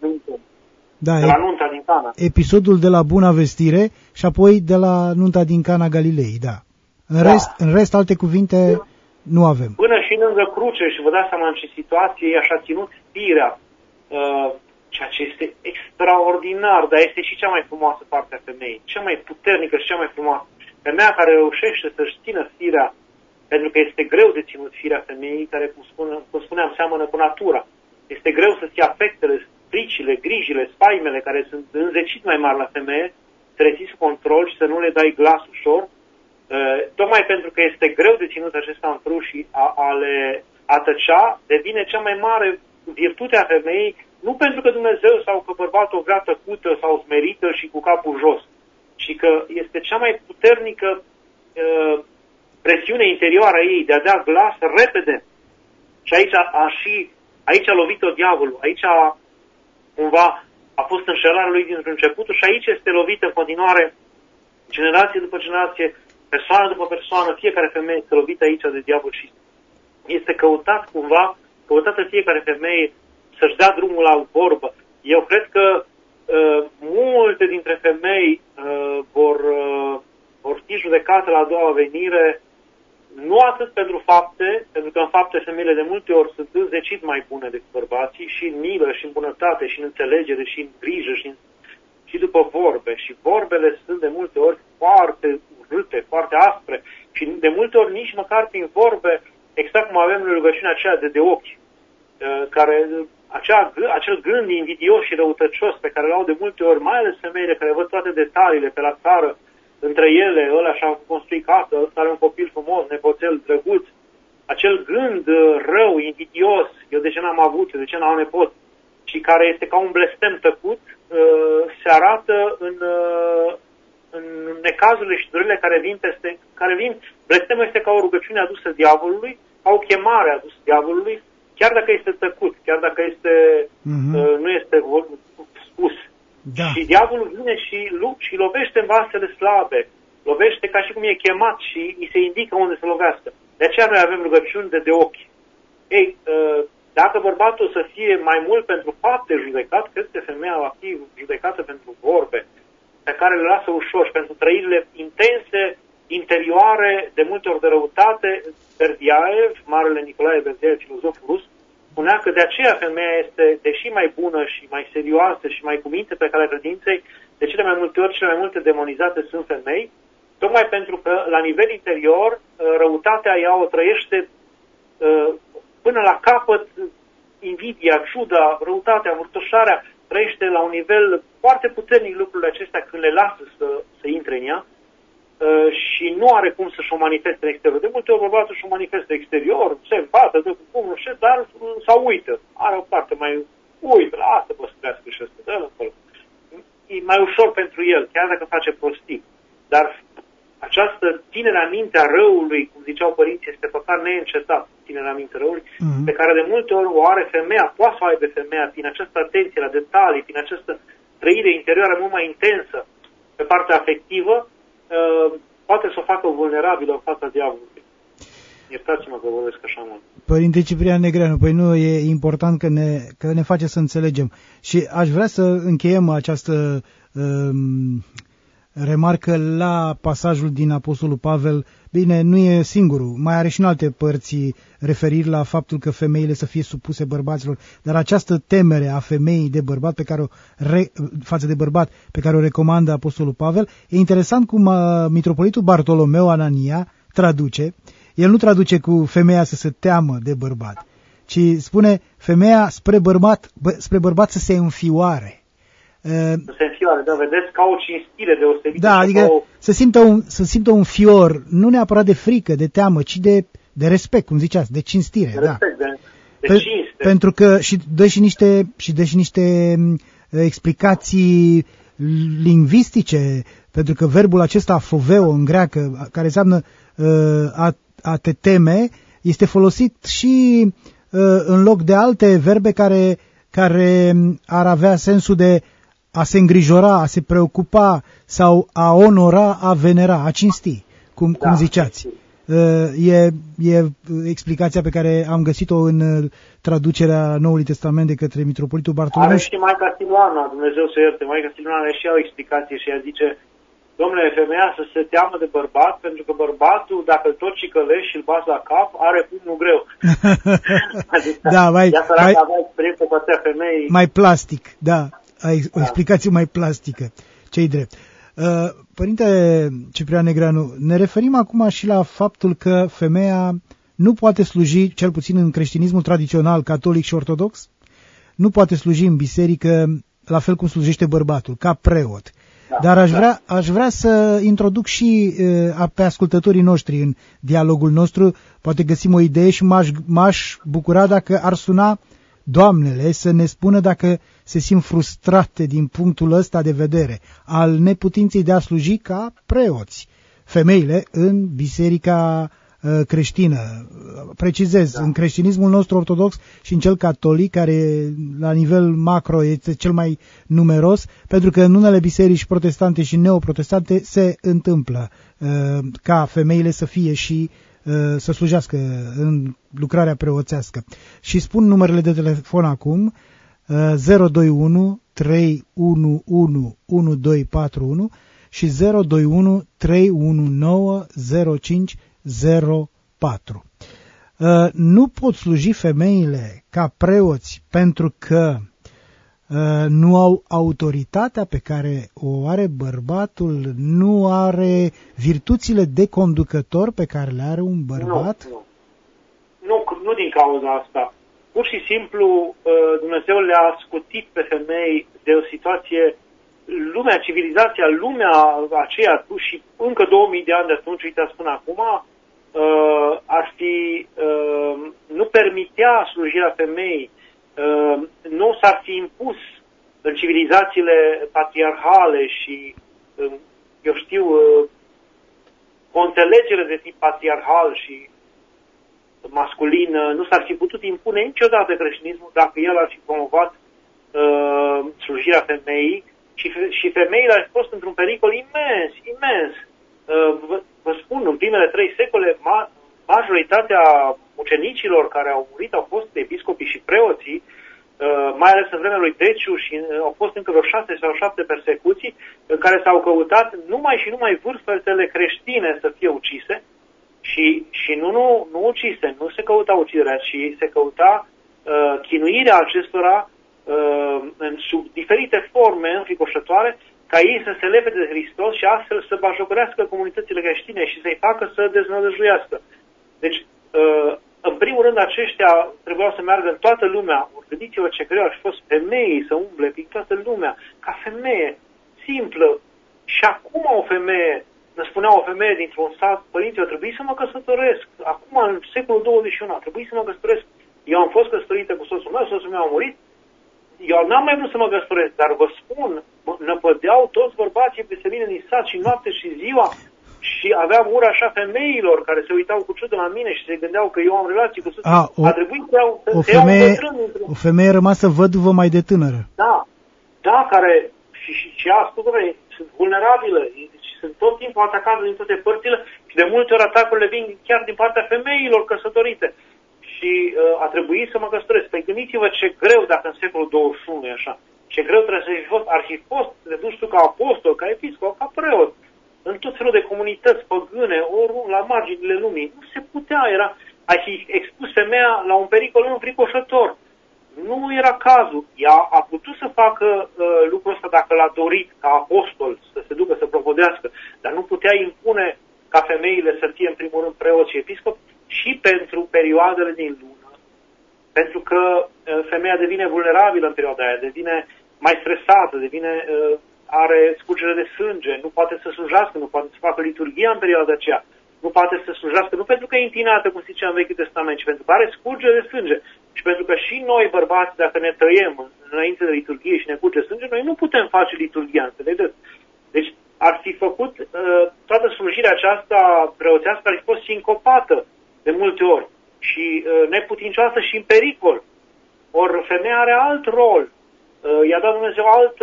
de la nunta din Cana. Episodul de la Buna Vestire și apoi de la nunta din Cana Galilei, da. În rest, alte cuvinte nu avem. Până și lângă cruce, și vă dați seama în ce situație așa ținut firea, ceea ce este extraordinar, dar este și cea mai frumoasă parte a femeii, cea mai puternică și cea mai frumoasă. Femeia care reușește să-și țină firea, pentru că este greu de ținut firea femeii, care, cum spuneam, seamănă cu natura. Este greu să-ți afectele, fricile, grijile, spaimele care sunt înzecit mai mari la femeie, să le ții sub control și să nu le dai glas ușor. Tocmai pentru că este greu de ținut acesta în frâu și a tăcea, devine cea mai mare virtute a femeii, nu pentru că Dumnezeu sau că bărbatul o vrea tăcută sau smerită și cu capul jos, ci că este cea mai puternică presiune interioară a ei de a da glas repede. Și aici a lovit-o diavolul, aici cumva a fost înșelarea lui din începutul și aici este lovită în continuare, generație după generație, persoană după persoană, fiecare femeie este lovită aici de diavol și este căutată fiecare femeie să-și dea drumul la vorbă. Eu cred că multe dintre femei vor fi judecate la a doua venire, nu atât pentru fapte, pentru că în fapte femeile de multe ori sunt înzecit mai bune decât bărbații, și în milă, și în bunătate, și în înțelegere, și în grijă, și după vorbe. Și vorbele sunt de multe ori foarte urâte, foarte aspre, și de multe ori nici măcar prin vorbe, exact cum avem în rugăciunea aceea de ochi, acel gând invidios și răutăcios pe care l-au de multe ori, mai ales femeile care văd toate detaliile pe la țară, între ele, ăla și-a construit casă, ăsta are un copil frumos, nepoțel, drăguț, acel gând rău, invidios, eu de ce n-am avut, eu de ce n-am nepot, și care este ca un blestem tăcut, se arată în necazurile și durerile care vin. Blestemul este ca o rugăciune adusă diavolului, ca o chemare adusă diavolului, chiar dacă este tăcut, chiar dacă nu este spus. Da. Și diavolul vine și lovește în vasele slabe, lovește ca și cum e chemat și îi se indică unde să lovească. De aceea noi avem rugăciuni de ochi. Ei, dacă bărbatul să fie mai mult pentru fapte judecat, cred că femeia va fi judecată pentru vorbe, pe care le lasă ușor și pentru trăirile intense, interioare, de multe ori de răutate. Berdiaev, marele Nicolae Berdiaev, filozoful rus, spunea că de aceea femeia este, deși mai bună și mai serioasă și mai cu minte pe calea credinței, de cele mai multe ori, cele mai multe demonizate sunt femei, tocmai pentru că la nivel interior răutatea ea o trăiește până la capăt, invidia, ciuda, răutatea, învârtoșarea, trăiește la un nivel foarte puternic lucrurile acestea când le lasă să intre în ea și nu are cum să-și o manifeste în exterior. De multe ori bărbatul și-o manifestă exterior, se împată, dă cu pumnul, dar sau uită. Are o parte mai uită, lasă bă să crească și ăsta, dă-l acolo. E mai ușor pentru el, chiar dacă face prostii. Dar această tinerea minte a răului, cum ziceau părinții, este păcat neîncetat, tinerea minte răului, pe care de multe ori o are femeia, poate să o aibă femeia, prin această atenție la detalii, prin această trăire interioară mult mai intensă pe partea afectivă, poate să o facă vulnerabilă în fața diavolului. Iertați-mă că vorbesc așa mult. Părinte Ciprian Negreanu, păi nu, e important că ne face să înțelegem. Și aș vrea să încheiem această remarcă la pasajul din Apostolul Pavel. Bine, nu e singurul, mai are și în alte părți referiri la faptul că femeile să fie supuse bărbaților, dar această temere a femeii de bărbat față de bărbat pe care o recomandă Apostolul Pavel, e interesant cum mitropolitul Bartolomeu Anania traduce. El nu traduce cu femeia să se teamă de bărbat, ci spune femeia spre bărbat să se înfioare. Să se înfioare, da, vedeți, ca o cinstire deosebită. Da, adică să simtă un fior, nu neapărat de frică, de teamă, ci de respect, cum ziceați, de cinstire. De respect, da. de cinste. Pentru că și dă și niște explicații lingvistice, pentru că verbul acesta foveo în greacă, care înseamnă a te teme, este folosit și în loc de alte verbe care ar avea sensul de a se îngrijora, a se preocupa sau a onora, a venera, a cinsti, cum ziceați. E explicația pe care am găsit-o în traducerea Noului Testament de către mitropolitul Bartolomeu. Are și Maica Siluana, Dumnezeu să ierte, Maica Siluana are și ea o explicație și ea zice: domnule, femeia să se teamă de bărbat, pentru că bărbatul, dacă îl tot cicălești și îl bați la cap, are pumnul greu. Da, avea experiență cu atâtea femei. Mai plastic, da. Ai o explicație mai plastică. Ce-i drept. Părinte Ciprian Negreanu, ne referim acum și la faptul că femeia nu poate sluji, cel puțin în creștinismul tradițional, catolic și ortodox, nu poate sluji în biserică la fel cum slujește bărbatul, ca preot. Dar aș vrea să introduc și pe ascultătorii noștri în dialogul nostru. Poate găsim o idee și m-aș bucura dacă ar suna doamnele să ne spună dacă se simt frustrate din punctul ăsta de vedere al neputinței de a sluji ca preoți femeile în biserica creștină. Precizez, în creștinismul nostru ortodox și în cel catolic, care la nivel macro este cel mai numeros, pentru că în unele biserici protestante și neoprotestante se întâmplă ca femeile să fie și să slujească în lucrarea preoțească. Și spun numerele de telefon acum: 021 311 1241 și 021 319 0504. Nu pot sluji femeile ca preoți pentru că nu au autoritatea pe care o are bărbatul, nu are virtuțile de conducător pe care le are un bărbat? Nu din cauza asta. Pur și simplu Dumnezeu le-a scutit pe femei de o situație lumea, civilizația, lumea aceea și încă 2000 de ani de atunci, uitați până acum, nu permitea slujirea femeii, nu s-ar fi impus în civilizațiile patriarhale și, eu știu, o înțelegere de tip patriarhal și masculin, nu s-ar fi putut impune niciodată creștinismul dacă el ar fi promovat slujirea femeii și femeile au fost într-un pericol imens. Vă spun, în primele 3 secole, majoritatea ucenicilor care au murit au fost episcopii și preoții, mai ales în vremea lui Deciu, și au fost încă vreo 6 sau 7 persecuții în care s-au căutat numai și numai vârstele creștine să fie ucise și nu ucise, nu se căuta uciderea, ci se căuta chinuirea acestora sub diferite forme înfricoșătoare, ca ei să se lepede de Hristos și astfel să bajocorească comunitățile creștine și să-i facă să deznădăjduiască. Deci, în primul rând, aceștia trebuiau să meargă în toată lumea. Gândiți-vă ce greu ar fi fost femeii să umble prin toată lumea, ca femeie, simplă. Și acum o femeie, ne spunea o femeie dintr-un sat, părinții, eu trebuie să mă căsătoresc. Acum, în secolul 21, a trebuit să mă căsătoresc. Eu am fost căsătorită cu soțul meu a murit. Eu n-am mai vrut să mă căsătoresc, dar vă spun, năpădeau toți bărbații peste mine din sat și noapte și ziua și aveam ura așa femeilor care se uitau cu ciudă la mine și se gândeau că eu am relații cu soțul. A trebuit să iau un bătrân. O femeie rămasă văduvă mai de tânără. Da, care și ea, ascultă-mă, sunt vulnerabile și sunt tot timpul atacate din toate părțile și de multe ori atacurile vin chiar din partea femeilor căsătorite. Și a trebuit să mă căsătoresc. Păi gândiți-vă ce greu, dacă în secolul 21 e așa, ce greu trebuie să fi fost, ar fi fost să te duci tu ca apostol, ca episcop, ca preot, în tot felul de comunități păgâne, ori la marginile lumii. Nu se putea, ai fi expus femeia la un pericol înfricoșător. Nu era cazul. Ea a putut să facă lucrul ăsta dacă l-a dorit, ca apostol, să se ducă să propovădească, dar nu putea impune ca femeile să fie în primul rând preoți și episcop, și pentru perioadele din lună. Pentru că femeia devine vulnerabilă în perioada aia, devine mai stresată, are scurgere de sânge, nu poate să slujească, nu poate să facă liturghia în perioada aceea, nu poate să slujească, nu pentru că e întinată, cum se zicea în Vechiul Testament, ci pentru că are scurgere de sânge. Și pentru că și noi, bărbați, dacă ne tăiem înainte de liturghie și ne curge sânge, noi nu putem face liturghia, înțelegeți? Deci ar fi făcut toată slujirea aceasta preoțească, ar fi fost sincopată de multe ori și neputincioasă și în pericol. Ori femeia are alt rol, i-a dat Dumnezeu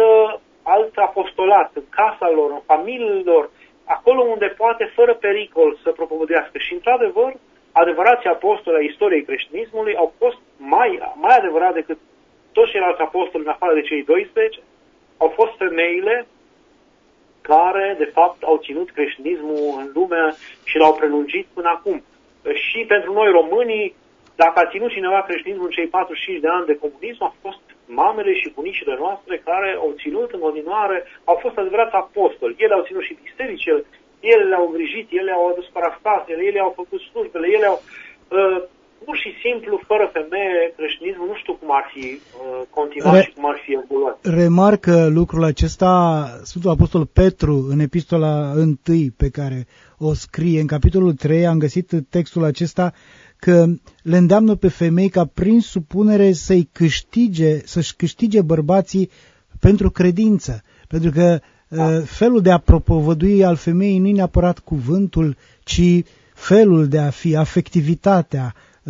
alt apostolat în casa lor, în familiile lor, acolo unde poate fără pericol să propovădească. Și într-adevăr, adevărații apostoli ai istoriei creștinismului au fost mai adevărat decât toți ceilalți apostoli în afară de cei 12, au fost femeile care de fapt au ținut creștinismul în lume și l-au prelungit până acum. Și pentru noi românii, dacă a ținut cineva creștinismul în cei 45 de ani de comunism, au fost mamele și bunicile noastre care au ținut în continuare, au fost adevărați apostoli. Ele au ținut și bisericile, ele le-au îngrijit, ele au adus parafrazele, ele au făcut slujbele, ele au... pur și simplu, fără femeie, creștinismul nu știu cum ar fi continuat și cum ar fi evoluat. Remarcă lucrul acesta Sfântul Apostol Petru în epistola 1 pe care o scrie. În capitolul 3 am găsit textul acesta că le îndeamnă pe femei ca prin supunere să-și câștige bărbații pentru credință. Pentru că felul de a propovădui al femeii nu e neapărat cuvântul, ci felul de a fi, afectivitatea,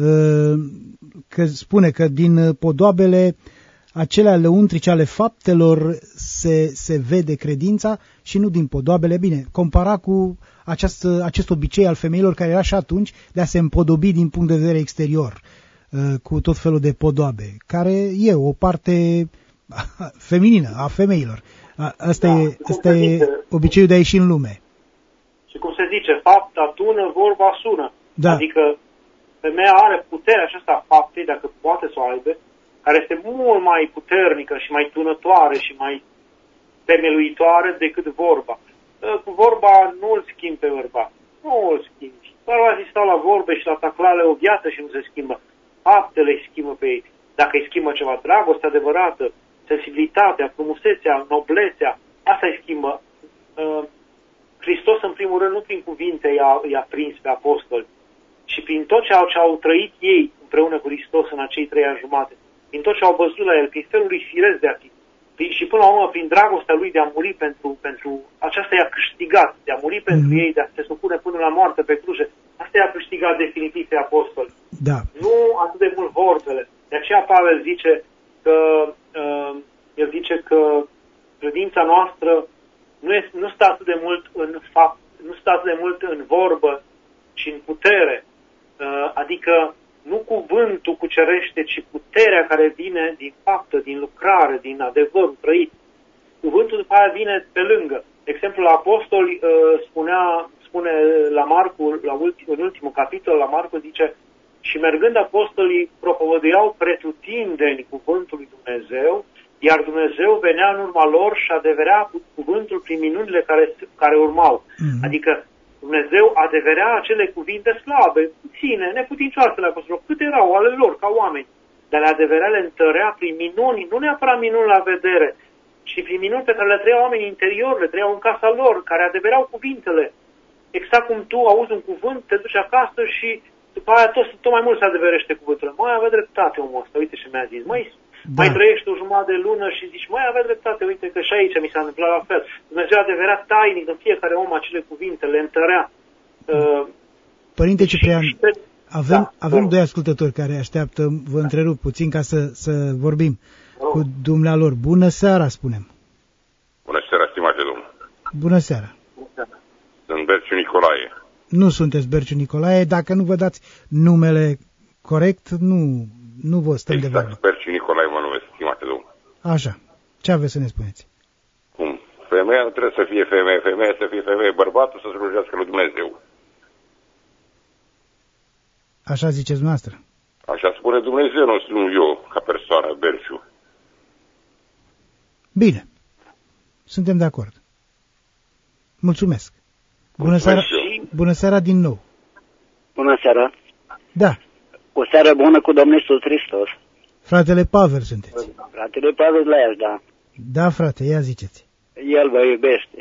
că spune că din podoabele acelea lăuntrice ale faptelor se vede credința și nu din podoabele. Bine, compara cu acest obicei al femeilor care era și atunci de a se împodobi din punct de vedere exterior cu tot felul de podoabe, care e o parte feminină a femeilor. Asta e obiceiul de a ieși în lume. Și cum se zice, fapta tună, vorba sună. Da. Adică femeia are puterea aceasta a faptei, dacă poate să o aibă, care este mult mai puternică și mai tunătoare și mai temeluitoare decât vorba. Cu vorba nu îl schimbi pe bărbat. Nu îl schimbi. Bărbații stau la vorbe și la taclale o viață și nu se schimbă. Faptele îi schimbă pe ei. Dacă îi schimbă ceva, dragostea adevărată, sensibilitatea, frumusețea, noblețea, Asta îi schimbă. Hristos, în primul rând, nu prin cuvinte i-a prins pe apostoli, ci prin tot ce au trăit ei împreună cu Hristos în acei 3 ani jumate, prin tot ce au văzut la El, prin felul lui firesc de a fi. Și până la urmă, prin dragostea lui de a muri pentru aceasta i-a câștigat, de a muri pentru ei, de a se supune până la moarte pe cruce. Asta i-a câștigat definitiv pe apostoli. Da. Nu atât de mult vorbele. De aceea Pavel zice că credința noastră nu stă atât de mult în fapt, nu stă atât de mult în vorbă, ci în putere. Adică nu cuvântul cucerește, ci puterea care vine din faptă, din lucrare, din adevărul trăit. Cuvântul după aia vine pe lângă. De exemplu, la apostoli spune la Marcu, în ultimul capitol, la Marcu zice: și mergând apostolii propovăduiau pretutindeni cuvântul lui Dumnezeu, iar Dumnezeu venea în urma lor și adeverea cuvântul prin minunile care urmau. Adică Dumnezeu adeverea acele cuvinte slabe, puține, neputincioase la apostoli, cât erau ale lor ca oameni, dar le adeverea, le întărea prin minuni, nu neapărat minuni la vedere, ci prin minuni pe care le trăiau oamenii interior, le trăiau în casa lor, care adevereau cuvintele. Exact cum tu auzi un cuvânt, te duci acasă și după aia tot mai mult se adeverește cuvântul. Măi, avea dreptate omul ăsta, uite ce mi-a zis. Mai trăiești o jumătate de lună și zici: măi, avea dreptate, uite că și aici mi s-a întâmplat la fel. Dumnezeu adeverea tainic în fiecare om acele cuvinte, le întărea. Părinte Ciprian, avem 2 ascultători care așteaptă, vă întrerup puțin ca să vorbim cu dumnealor. Bună seara, spunem. Bună seara, stimate domn. Bună seara. Sunt Berciu Nicolae. Nu sunteți Berciu Nicolae, dacă nu vă dați numele corect, nu vă stăm de vorbă. Berciu Nicolae mă numesc, stimate domn. Așa. Ce aveți să ne spuneți? Cum? Femeia nu trebuie să fie femeie, femeia să fie femeie, bărbatul să slujească lui Dumnezeu. Așa ziceți dumneavoastră? Așa spune Dumnezeu, nu eu, ca persoană, Berciu. Bine. Suntem de acord. Mulțumesc. Bună seara din nou. Bună seara. Da. O seară bună cu Domnul Iisus Hristos. Fratele Pavel sunteți. Fratele Pavel la Iași, da. Da, frate, ia ziceți. El vă iubește.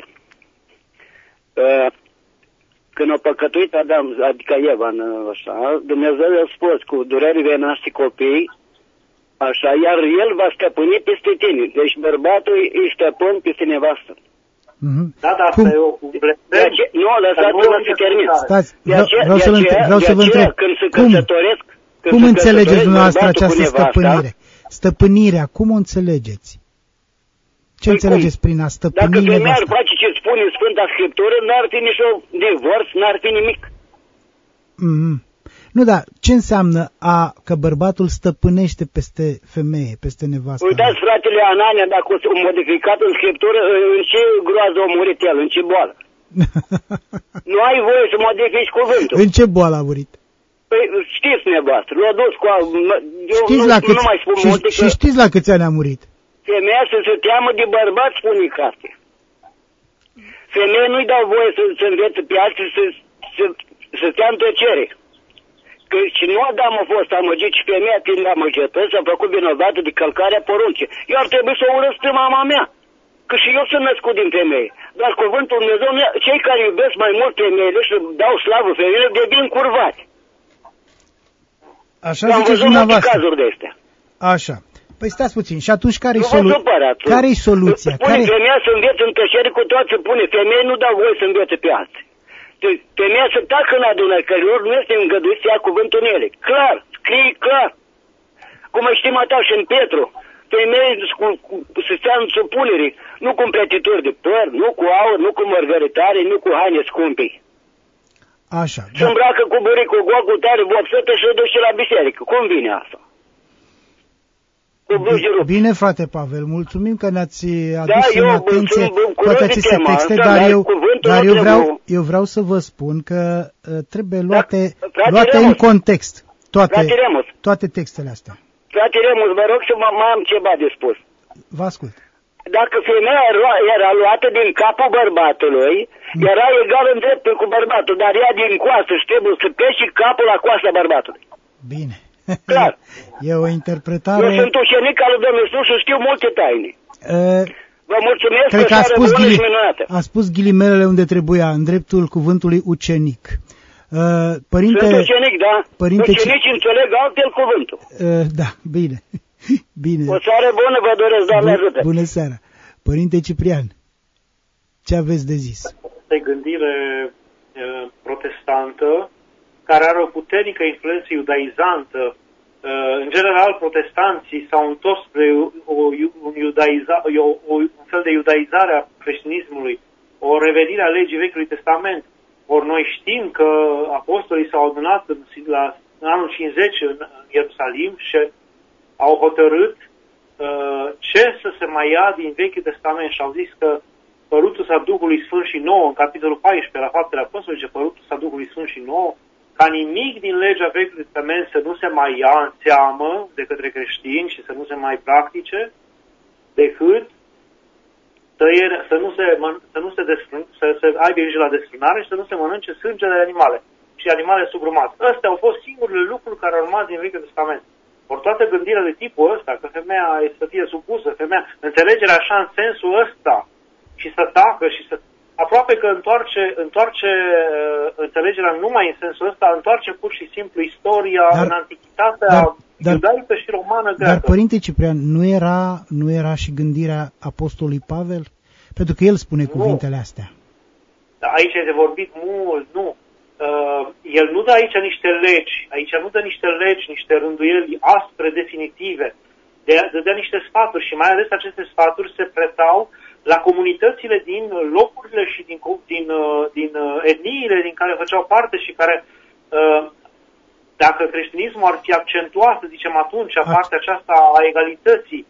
Când a păcătuit Adam, adică Eva, așa, Dumnezeu i-a spus: cu dureri vei naște copii, așa, iar el va stăpâni peste tine. Deci bărbatul îi stăpân peste nevastă. Da, asta e o nu, lăsați-mă să termin. Stați, vreau să vă întreb. Când se căsătoresc, cum înțelegeți dumneavoastră această stăpânire? Stăpânirea, cum o înțelegeți? Ce înțelegeți prin a stăpâni nevasta? Dacă femeia ar face ce spune Sfânta Scriptură, n-ar fi nici o divorț, n-ar fi nimic. Nu, dar ce înseamnă că bărbatul stăpânește peste femeie, peste nevastă? Uitați, fratele Anania, dacă o modificat în Scriptură, în ce groază a murit el, în ce boală? Nu ai voie să modifici cuvântul. În ce boală a murit? Păi știți nevoastră, l-a dus cu... nu mai spun multe și știți la câți ani a murit? Femeia să se teamă de bărbat, spune carte. Femeia nu-i dau voie să învețe pe alții să stea în tăcere. Că și nu Adam a fost amăgit și femeia fiind amăgită s-a făcut vinovată de călcarea poruncii. Eu ar trebui să o urăsc pe mama mea. Că și eu sunt născut din femeie. Dar cuvântul Dumnezeu, cei care iubesc mai mult femeile și dau slavă femeile, devin curvați. Așa ziceți dumneavoastră. Cazuri de astea. Așa. Păi stați puțin. Și atunci care-i soluția? Pune femeia să învețe în tăcere cu toate, se pune. Femeia nu dau voie să învețe pe alții. Femeia să tacă în adunări, că lor nu este îngăduit să ia cuvântul în ele. Clar, scrie clar. Cum știm așa și în Petru. Femeia să stea în supunere, nu cu împletituri de păr, nu cu aur, nu cu mărgăritare, nu cu haine scumpe. Așa. Se îmbracă cu buricul gol, cu tare vopsătă și se duce la biserică. Cum vine asta? Bine, frate Pavel, mulțumim că ne-ați adus în atenție toate aceste texte, dar eu vreau să vă spun că trebuie luate în context toate textele astea. Frate Remus, vă rog să mai am ceva de spus. Vă ascult. Dacă femeia era luată din capul bărbatului, era egal în dreptul cu bărbatul, dar ea din coastă și trebuie să peși capul la coasta bărbatului. Bine. Clar. E o interpretare... Eu sunt ucenic al lui Domnul Iisus și știu multe taine. Vă mulțumesc, Cred că a spus ghilimelele unde trebuia, în dreptul cuvântului ucenic. Părinte, sunt ucenic, da. Părinte, ucenici înțeleg altfel cuvântul. Da, bine. Bine. O seară bună vă doresc, Doamne ajută. Bună seara. Părinte Ciprian, ce aveți de zis? De gândire protestantă, care are o puternică influență iudaizantă. În general, protestanții s-au întors spre un fel de iudaizare a creștinismului, o revenire a legii Vechiului Testament. Ori noi știm că apostolii s-au adunat în anul 50 în Ierusalim și au hotărât ce să se mai ia din Vechiul Testament și au zis că părutul sa Duhului Sfânt și nouă, în capitolul 14 la Faptele Apostolilor, zice părutul sa Duhului Sfânt și nouă, ca nimic din legea Vechiului Testament să nu se mai ia în seamă de către creștini și să nu se mai practice, decât să se aibă grijă la desfrânare și să nu se mănânce sângele de animale și animale sugrumate. Astea au fost singurele lucruri care au rămas din Vechiul Testament. Ori toată gândirea de tipul ăsta, că femeia este să fie supusă, înțelegerea așa în sensul ăsta și să tacă și să... Aproape că întoarce înțelegerea numai în sensul ăsta, întoarce pur și simplu istoria în antichitatea iudaică și romană greacă. Dar, Părinte Ciprian, nu era și gândirea apostolului Pavel? Pentru că el spune cuvintele astea. Da, aici e de vorbit mult, nu. El nu dă aici niște legi, niște rânduieli aspre, definitive. Dădea niște sfaturi și mai ales aceste sfaturi se pretau la comunitățile din locurile și din etniile din care făceau parte și care, dacă creștinismul ar fi accentuat, să zicem atunci, partea aceasta a egalității,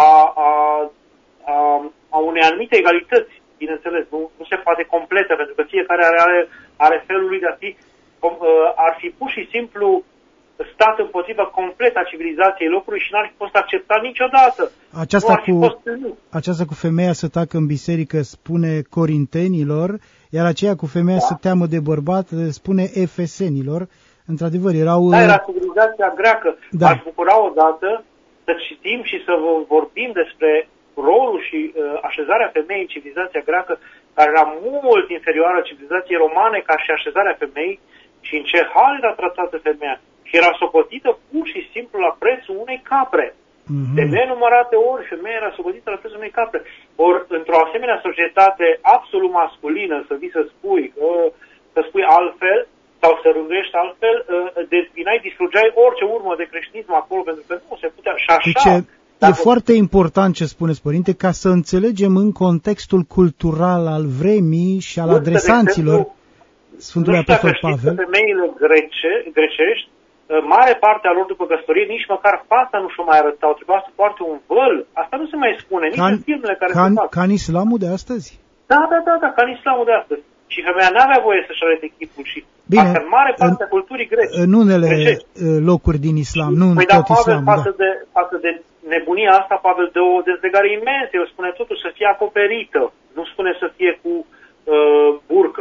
a unei anumite egalități, bineînțeles, nu se poate completă, pentru că fiecare are felul lui de a fi, ar fi pur și simplu stat împotriva complet a civilizației locului și n-ar fi fost acceptat niciodată. Aceasta cu femeia să tacă în biserică spune corintenilor, iar aceea cu femeia să teamă de bărbat spune efesenilor. Într-adevăr, era civilizația greacă. Da. Aș bucura odată să citim și să vorbim despre rolul și așezarea femeii în civilizația greacă, care era mult inferioară civilizației romane ca și așezarea femeii și în ce hal era tratată femeia. Și era socotită pur și simplu la prețul unei capre. De nenumărate ori femeia era socotită la prețul unei capre. Ori într-o asemenea societate absolut masculină, să vii să spui altfel sau să rânduiești altfel, distrugeai orice urmă de creștinism acolo, pentru că nu se putea. Și așa... E foarte important ce spuneți, Părinte, ca să înțelegem în contextul cultural al vremii și al adresanților Sfântului Apostol Pavel. Femeile grecești, mare parte a lor după căsătorie, nici măcar fața nu și-o mai arătau, trebuia să poarte un văl. Asta nu se mai spune, nici în filmele care se fac. Ca în islamul de astăzi? Da, ca în islamul de astăzi. Și femeia n-avea voie să-și arate chipul și asta în mare parte a culturii grece. În unele locuri din islam, nu în tot islamul. Față de nebunia asta, Pavel dă o dezlegare imensă. El spune totuși să fie acoperită. Nu spune să fie cu burcă,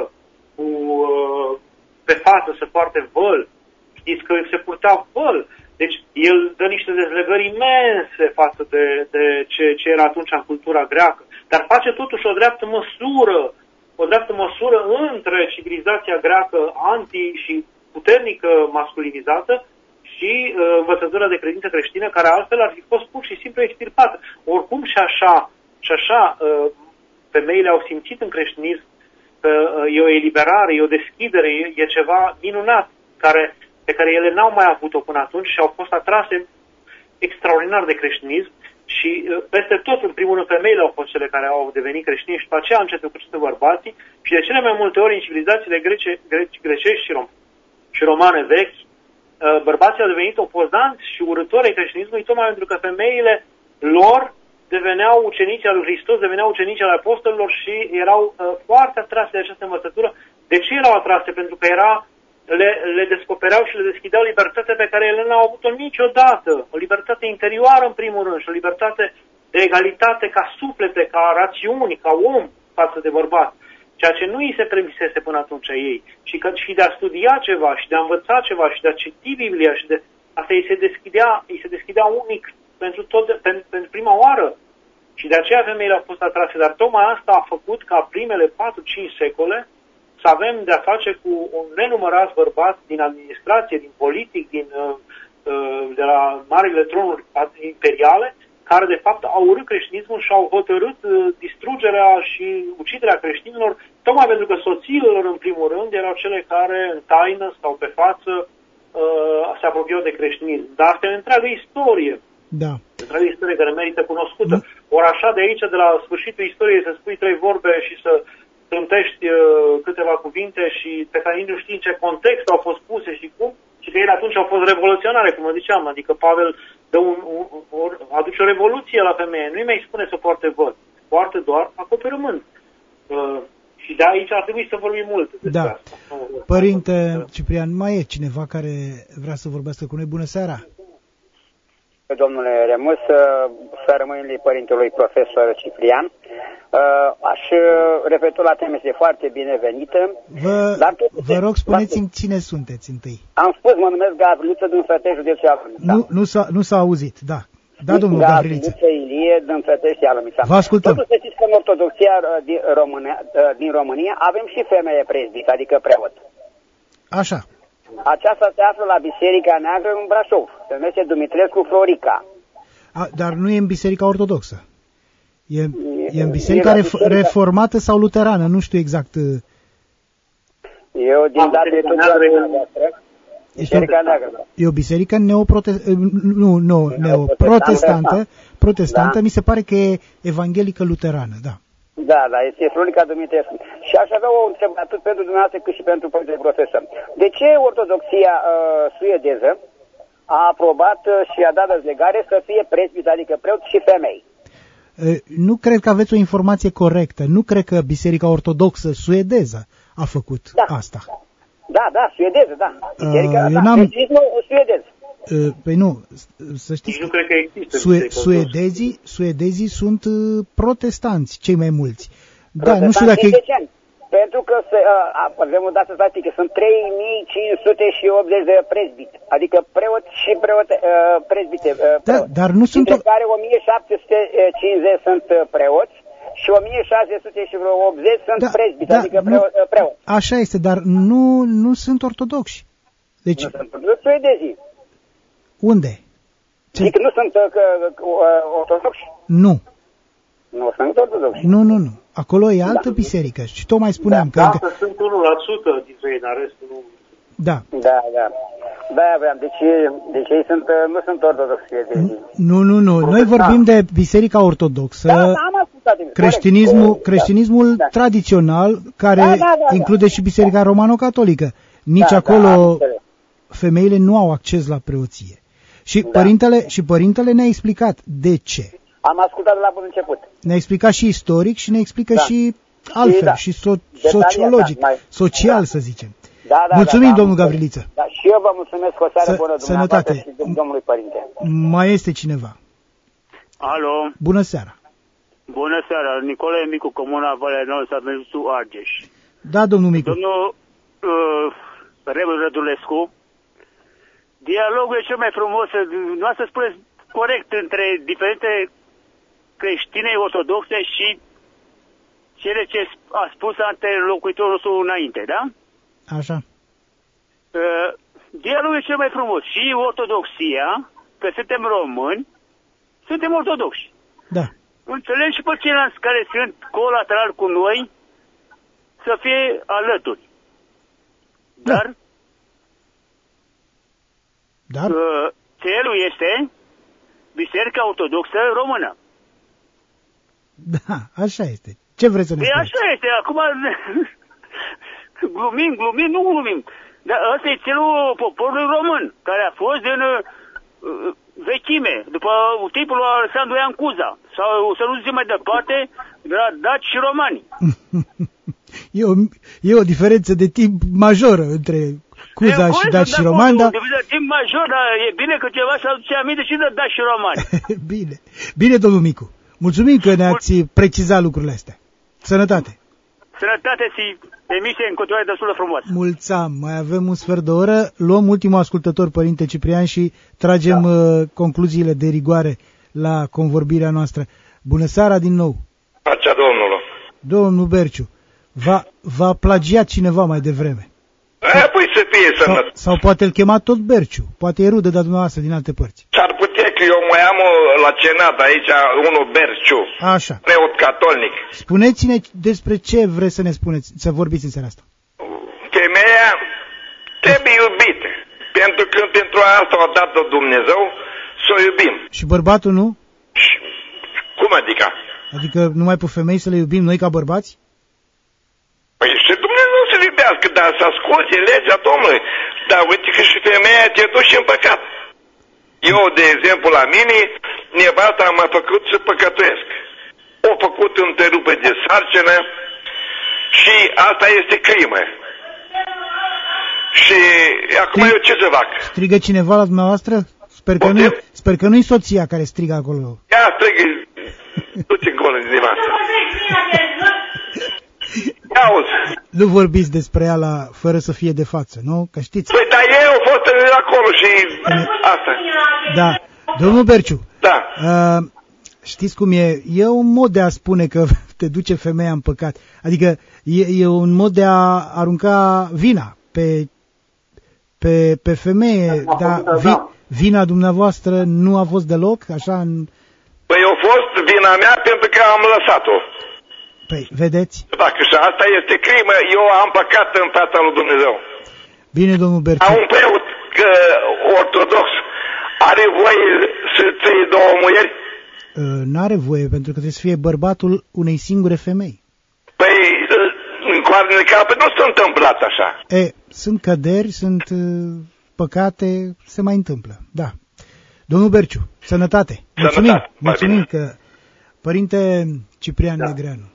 pe față să poarte văl. Știți că se purta văl. Deci el dă niște dezlegări imense față de ce era atunci în cultura greacă. Dar face totuși o dreaptă măsură între civilizația greacă și puternică masculinizată și învățătura de credință creștină, care altfel ar fi fost pur și simplu extirpată. Oricum și așa femeile au simțit în creștinism că e o eliberare, e o deschidere, e ceva minunat pe care ele n-au mai avut-o până atunci și au fost atrase extraordinar de creștinism și peste tot, în primul rând, femeile au fost cele care au devenit creștini și după aceea au început cu bărbații și de cele mai multe ori în civilizațiile grecești și romane vechi, bărbații au devenit opozanți și urâtori ai creștinismului, tocmai pentru că femeile lor deveneau ucenici al lui Hristos, deveneau ucenici al apostolilor și erau foarte atrase de această învățătură. De ce erau atrase? Pentru că le descopereau și le deschideau libertatea pe care ele n-au avut-o niciodată. O libertate interioară, în primul rând, și o libertate de egalitate ca suflete, ca rațiuni, ca om față de bărbat. Ceea ce nu îi se permisese până atunci ei. Și de a studia ceva, și de a învăța ceva, și de a citi Biblia, și de asta îi se deschidea unic pentru prima oară Și de aceea femeile au fost atrase, dar tocmai asta a făcut ca primele 4-5 secole să avem de-a face cu un nenumărat bărbați din administrație, din politic, de la marile tronuri imperiale, care de fapt au urât creștinismul și au hotărât distrugerea și uciderea creștinilor, tocmai pentru că soțiile lor, în primul rând, erau cele care în taină sau pe față se apropiau de creștinism. Dar asta e întreagă istorie. Da. Întreagă istorie care merită cunoscută. Ori așa de aici, de la sfârșitul istoriei, să spui 3 vorbe și să trântești câteva cuvinte și pe care nici nu știi în ce context au fost puse și cum, și că ele atunci au fost revoluționare, cum ziceam, adică Pavel aduce o revoluție la femeie, nu-i mai spune să poarte văd, poartă doar acoperământ. Și de aici ar trebui să vorbim mult despre asta. Părinte Ciprian, mai e cineva care vrea să vorbească cu noi? Bună seara! Domnule Remus, să rămâne părintelui profesor Ciprian. Referitor la temă, este foarte binevenită. Vă rog, spuneți-mi cine sunteți întâi. Am spus, mă numesc Gavriliță din Fătești, județul Alămița. Nu s-a auzit, da. Da, domnul Gavriliță. Gavriliță Ilie din Fătești, Alămița. Vă ascultăm. Totuși să știți că în ortodoxia din România avem și femeie prezbit, adică preot. Așa. Aceasta se află la Biserica Neagră în Brașov. Se numește Dumitrescu Florica. Dar nu e în Biserica Ortodoxă. E în Biserica Reformată sau Luterană, nu știu exact. Eu din date de tot Biserica Neagră. E o biserică protestantă, mi se pare că e evanghelică luterană, da. Da, este Florica Dumitrescu. Și aș avea o întrebare atât pentru dumneavoastră cât și pentru părintele profesor. De ce ortodoxia suedeză a aprobat și a dat dezlegare să fie presbit, adică preot și femei? Nu cred că aveți o informație corectă. Nu cred că Biserica Ortodoxă suedeză a făcut asta. Da, suedeză, da. Biserica, suedez. Păi nu, să știți, nu cred că există suedezii sunt protestanți, cei mai mulți. Da, nu știu dacă pentru că avem o dată statistică, sunt 3580 de prezbiti, adică preoți și prezbite. Dar nu sunt dintre care 1750 sunt preoți și 1680 sunt prezbiti, adică preoți. Așa este, dar nu sunt ortodoxi. Deci, nu sunt suedezii. Unde? Adică nu sunt ortodoxi? Nu. Nu sunt ortodoxi. Nu. Acolo e altă biserică. Și tocmai spuneam că... Da, sunt 1% dintre ei, dar restul nu... Da. Deci ei nu sunt ortodoxi. Nu. Noi vorbim de Biserica Ortodoxă. Da, am ascultat. Creștinismul tradițional, care include și Biserica Romano-Catolică. Nici acolo femeile nu au acces la preoție. Și părintele ne-a explicat de ce. Am ascultat de la bun început. Ne-a explicat și istoric și ne explică și altfel, și sociologic, social, să zicem. Mulțumim, domnul Gavriliță. Da, și eu vă mulțumesc, o seară bună dumneavoastră și domnului părinte. Mai este cineva? Alo. Bună seara. Bună seara, Nicolae Micu, Comuna Valea Nouă, Satul Argeș. Da, domnul Micu. Domnul Remus Rădulescu, dialogul e cel mai frumos, nu să spuneți corect, între diferite creștine ortodoxe și cele ce a spus antelocuitorul său înainte, da? Așa. Dialogul e cel mai frumos. Și ortodoxia, că suntem români, suntem ortodoxi. Da. Înțeleg și pe ceilalți care sunt colateral cu noi să fie alături. Dar țelul este Biserica Ortodoxă Română. Da, așa este. Ce vreți să ne spuneți? Așa este. Acum glumim, nu glumim. Dar ăsta e țelul poporului român, care a fost din vechime, după timpul lui Alexandru Ioan Cuza. Sau, să nu zicem mai departe, de la daci și romani. E o diferență de timp majoră între Cuza și daci și romani, dar... timp major, dar e bine că ceva să aduce aminte și de daci și romani. Bine, domnul Micu. Mulțumim că ne-ați precizat lucrurile astea. Sănătate! Sănătate și emisie în continuare destul de frumos. Mulțumim. Mai avem un sfert de oră. Luăm ultimul ascultător, părinte Ciprian, și tragem concluziile de rigoare la convorbirea noastră. Bună seara din nou. Pacea Domnului. Domnul Berciu, v-a plagiat cineva mai devreme. Păi să fie sănătos. Sau poate îl chema tot Berciu. Poate e rudă de dumneavoastră din alte părți. S-ar putea că eu mai am la Senat aici unul Berciu. Așa. Preot catolic. Spuneți-ne despre ce vreți să ne spuneți, să vorbiți în seara asta. Femeia trebuie iubită. Pentru că pentru asta a dat Dumnezeu să o iubim. Și bărbatul nu? Cum adică? Adică numai pe femei să le iubim noi ca bărbați? Păi și Dumnezeu să iubească, dar să asculte legea Domnului. Dar uite că și femeia te duce în păcat. Eu, de exemplu, la mine, nevasta m-a făcut să păcătuiesc. O făcut întrerupă de sarcină și asta este crimă. Și acum eu ce să fac? Strigă cineva la dumneavoastră? Sper că nu-i soția care strigă acolo. Ia strigă, du-te încolo de nevastă. Nu vorbiți despre ea fără să fie de față, nu? Că știți. Păi, dar eu au fost acolo și asta. Da. Domnul Berciu. Da. Știți cum e? E un mod de a spune că te duce femeia în păcat. Adică e un mod de a arunca vina pe femeie. Dar vina dumneavoastră nu a fost deloc așa în... Păi a fost vina mea pentru că am lăsat-o. Păi, vedeți? Dacă și asta este crimă, eu am păcat în fața lui Dumnezeu. Bine, domnul Berciu. Un preot ortodox are voie să ții două muieri? N-are voie, pentru că trebuie să fie bărbatul unei singure femei. Păi, în coarnele capăt nu s-a întâmplat așa. Sunt căderi, sunt păcate, se mai întâmplă, da. Domnul Berciu, sănătate. Mulțumim că... Părinte Ciprian Negreanu.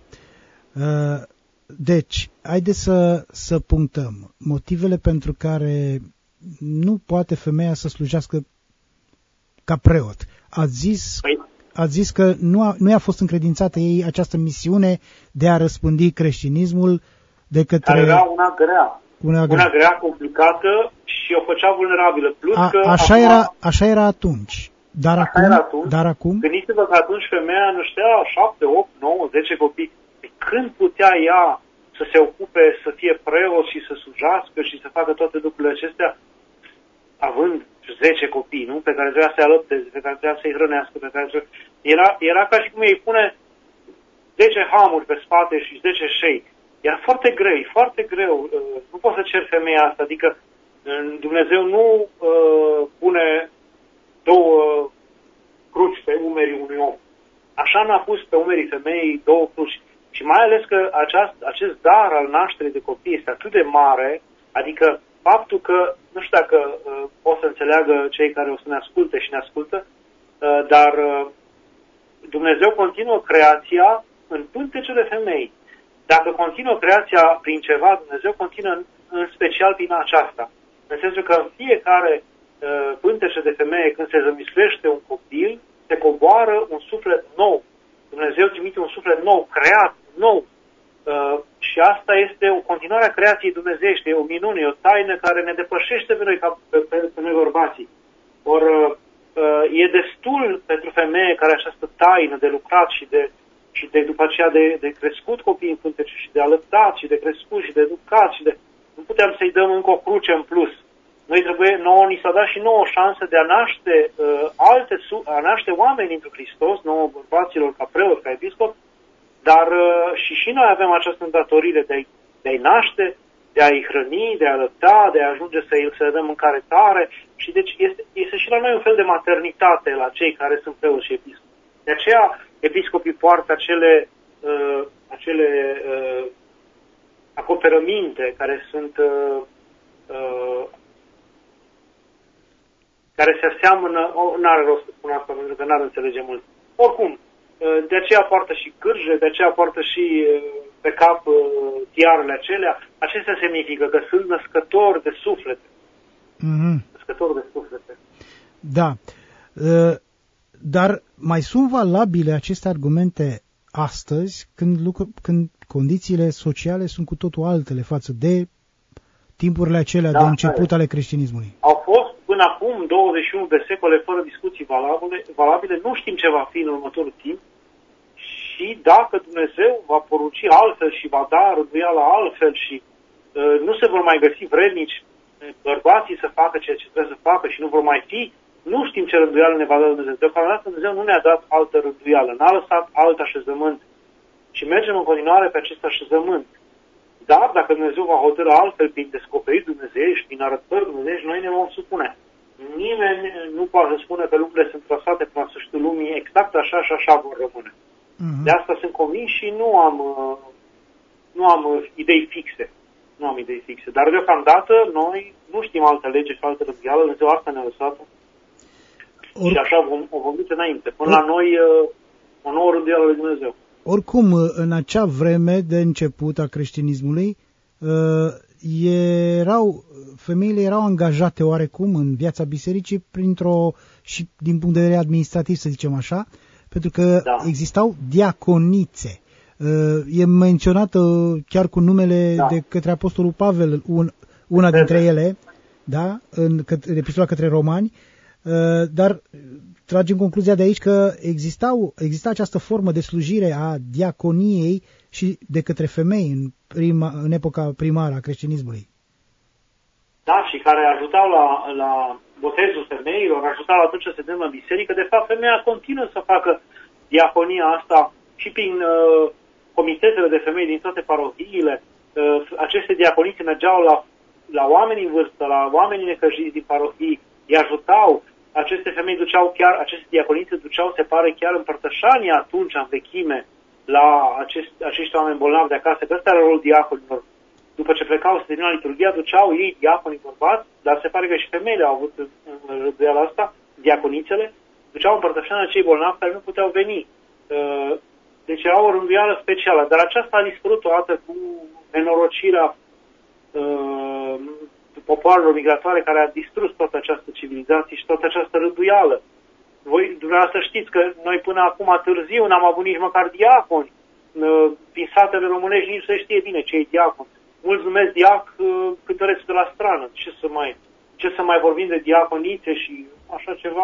Deci, haideți să punctăm motivele pentru care nu poate femeia să slujească ca preot. Ați zis că nu i-a fost încredințată ei această misiune de a răspândi creștinismul de către... Care era una grea, complicată și o făcea vulnerabilă. Plus că așa era atunci. Dar acum? Gândiți-vă că atunci femeia năștea 7, 8, 9, 10 copii. Când putea ea să se ocupe, să fie preot și să slujească și să facă toate lucrurile acestea, având 10 copii, nu? Pe care trebuia să-i alăpteze, pe care trebuia să-i hrănească, pe care era ca și cum ei pune 10 hamuri pe spate și 10 șei. Era foarte greu. Nu poți să ceri femeia asta, adică Dumnezeu nu pune două cruci pe umerii unui om. Așa n-a pus pe umerii femeii două cruci. Și mai ales că acest dar al nașterii de copii este atât de mare, adică faptul că, nu știu dacă o să înțeleagă cei care o să ne asculte și ne ascultă, dar Dumnezeu continuă creația în pântece de femei. Dacă continuă creația prin ceva, Dumnezeu continuă în special prin aceasta. În sensul că în fiecare pântece de femeie, când se zămislește un copil, se coboară un suflet nou. Dumnezeu trimite un suflet nou, creat, nou. Și asta este o continuare a creației dumnezeiești, e o minune, e o taină care ne depășește pe noi, pe noi bărbații. E destul pentru femeie care această taină de lucrat și de după aceea de crescut copiii în pântece și de alăptat și de crescut și de educat și de... Nu puteam să-i dăm încă o cruce în plus. Ni s-a dat și nouă o șansă de a naște a naște oameni într Hristos, nouă bărbaților ca preot, ca episcop, dar și noi avem această îndatorire de a-i naște, de a-i hrăni, de a alăpta, de a ajunge să le dăm mâncare tare. Și deci este și la noi un fel de maternitate la cei care sunt preoți și episcopi. De aceea episcopii poartă acele acoperăminte care sunt care se aseamănă, n-are rost să spun asta, pentru că n-ar înțelege mult. Oricum, de aceea poartă și cârje, de aceea poartă și pe cap tiarele acelea. Acestea semnifică că sunt născători de suflete. Născători de suflete. Da. Dar mai sunt valabile aceste argumente astăzi când condițiile sociale sunt cu totul altele față de timpurile acelea de început ale creștinismului? Au fost până acum 21 de secole fără discuții valabile. Nu știm ce va fi în următorul timp. și dacă Dumnezeu va porunci altfel și va da rânduiala altfel și nu se vor mai găsi vrednici bărbații să facă ceea ce trebuie să facă și nu vor mai fi, nu știm ce rânduială ne va da Dumnezeu. Deocamdată Dumnezeu nu ne-a dat altă rânduială, n-a lăsat alt așezământ și mergem în continuare pe acest așezământ. Dar dacă Dumnezeu va hotărâ altfel prin descoperiri dumnezeiești, prin arătări dumnezeiești, noi ne vom supune. Nimeni nu poate spune că lucrurile sunt trasate până la sfârșitul lumii exact așa și așa vor rămâne. De asta sunt convins și nu am idei fixe. Nu am idei fixe. Dar deocamdată noi nu știm alte lege și alte rânduială. Dumnezeu asta ne-a lăsat. Și așa vom duce înainte. Până la noi o nouă rânduială lui Dumnezeu. Oricum, în acea vreme de început a creștinismului, femeile erau angajate oarecum în viața bisericii și din punct de vedere administrativ, să zicem așa, pentru că existau diaconițe. E menționată chiar cu numele de către Apostolul Pavel, una dintre ele, da, în epistola către Romani, dar tragem concluzia de aici că exista această formă de slujire a diaconiei și de către femei în epoca primară a creștinismului. Da, și care ajutau la botezul femeilor, ajutau la tot ce se întâmplă în biserică. De fapt, femeia continuă să facă diaconia asta și prin comitetele de femei din toate parohiile. Aceste diaconițe mergeau la oameni în vârstă, la oamenii necăjiți din parohii, îi ajutau. Aceste femei aceste diaconițe duceau, se pare, chiar împărtășania atunci, în vechime, la acești oameni bolnavi de acasă, că ăsta era rolul diaconilor. După ce plecau să termina liturghia, duceau ei diaconii bărbați, dar se pare că și femeile au avut în rânduiala asta, diaconițele, duceau împărtășania cei bolnavi care nu puteau veni. Deci era o rânduială specială, dar aceasta a dispărut odată cu nenorocirea popoarelor migratoare care a distrus toată această civilizație și toată această rânduială. Voi, dumneavoastră, știți că noi până acum târziu n-am avut nici măcar diaconi. Prin satele românești nici nu se știe bine ce e diacon. Mulți numesc diac cântărețul de la strană. Ce să mai vorbim de diaconițe și așa ceva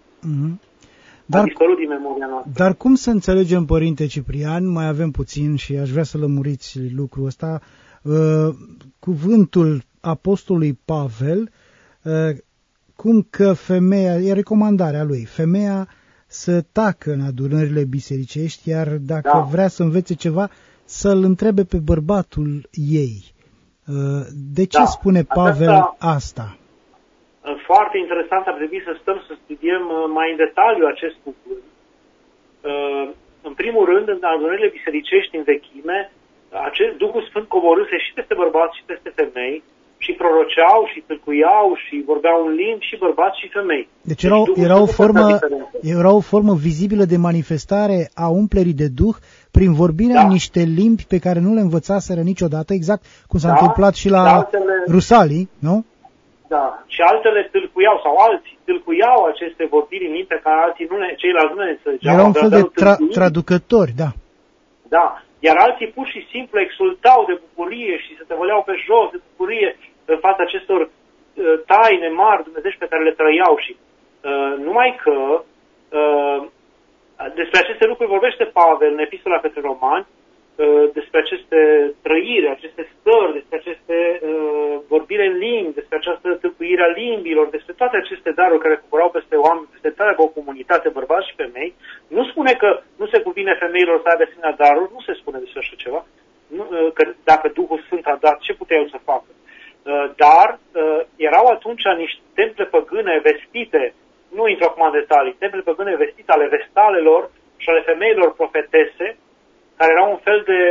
a dispărut din memoria noastră. Dar cum să înțelegem, Părinte Ciprian, mai avem puțin și aș vrea să lămuriți lucrul ăsta, cuvântul Apostolului Pavel, cum că femeia, e recomandarea lui, femeia să tacă în adunările bisericești, iar dacă vrea să învețe ceva, să-l întrebe pe bărbatul ei. De ce spune Pavel asta? Foarte interesant, ar trebui să stăm să studiem mai în detaliu acest cuvânt. În primul rând, în adunările bisericești în vechime, Duhul Sfânt coborâse și peste bărbați și peste femei și proroceau și tâlcuiau și vorbeau în limbi și bărbați și femei. Deci era o formă vizibilă de manifestare a umplerii de Duh prin vorbirea în niște limbi pe care nu le învățaseră niciodată, exact cum s-a întâmplat și la Rusalii, nu? Da, și altele tâlcuiau, sau alții tâlcuiau aceste vorbiri în limbi pe care ceilalți nu le înțelegeau. Era un fel de traducători, da. Da, iar alții pur și simplu exultau de bucurie și se tăvăleau pe jos de bucurie în fața acestor taine mari dumnezeiești pe care le trăiau și numai că despre aceste lucruri vorbește Pavel în epistola către Romani, despre aceste trăiri, aceste stări, despre aceste vorbire în limbi, despre această tâlcuire a limbilor, despre toate aceste daruri care coborau peste oameni, peste întreaga o comunitate, bărbați și femei. Nu spune că nu se cuvine femeilor să aibă asemenea daruri, nu se spune despre așa ceva, că dacă Duhul Sfânt a dat, ce putea el să facă? Dar erau atunci niște temple păgâne vestite, nu intru acum în detalii, temple păgâne vestite ale vestalelor și ale femeilor profetese, care erau un fel de...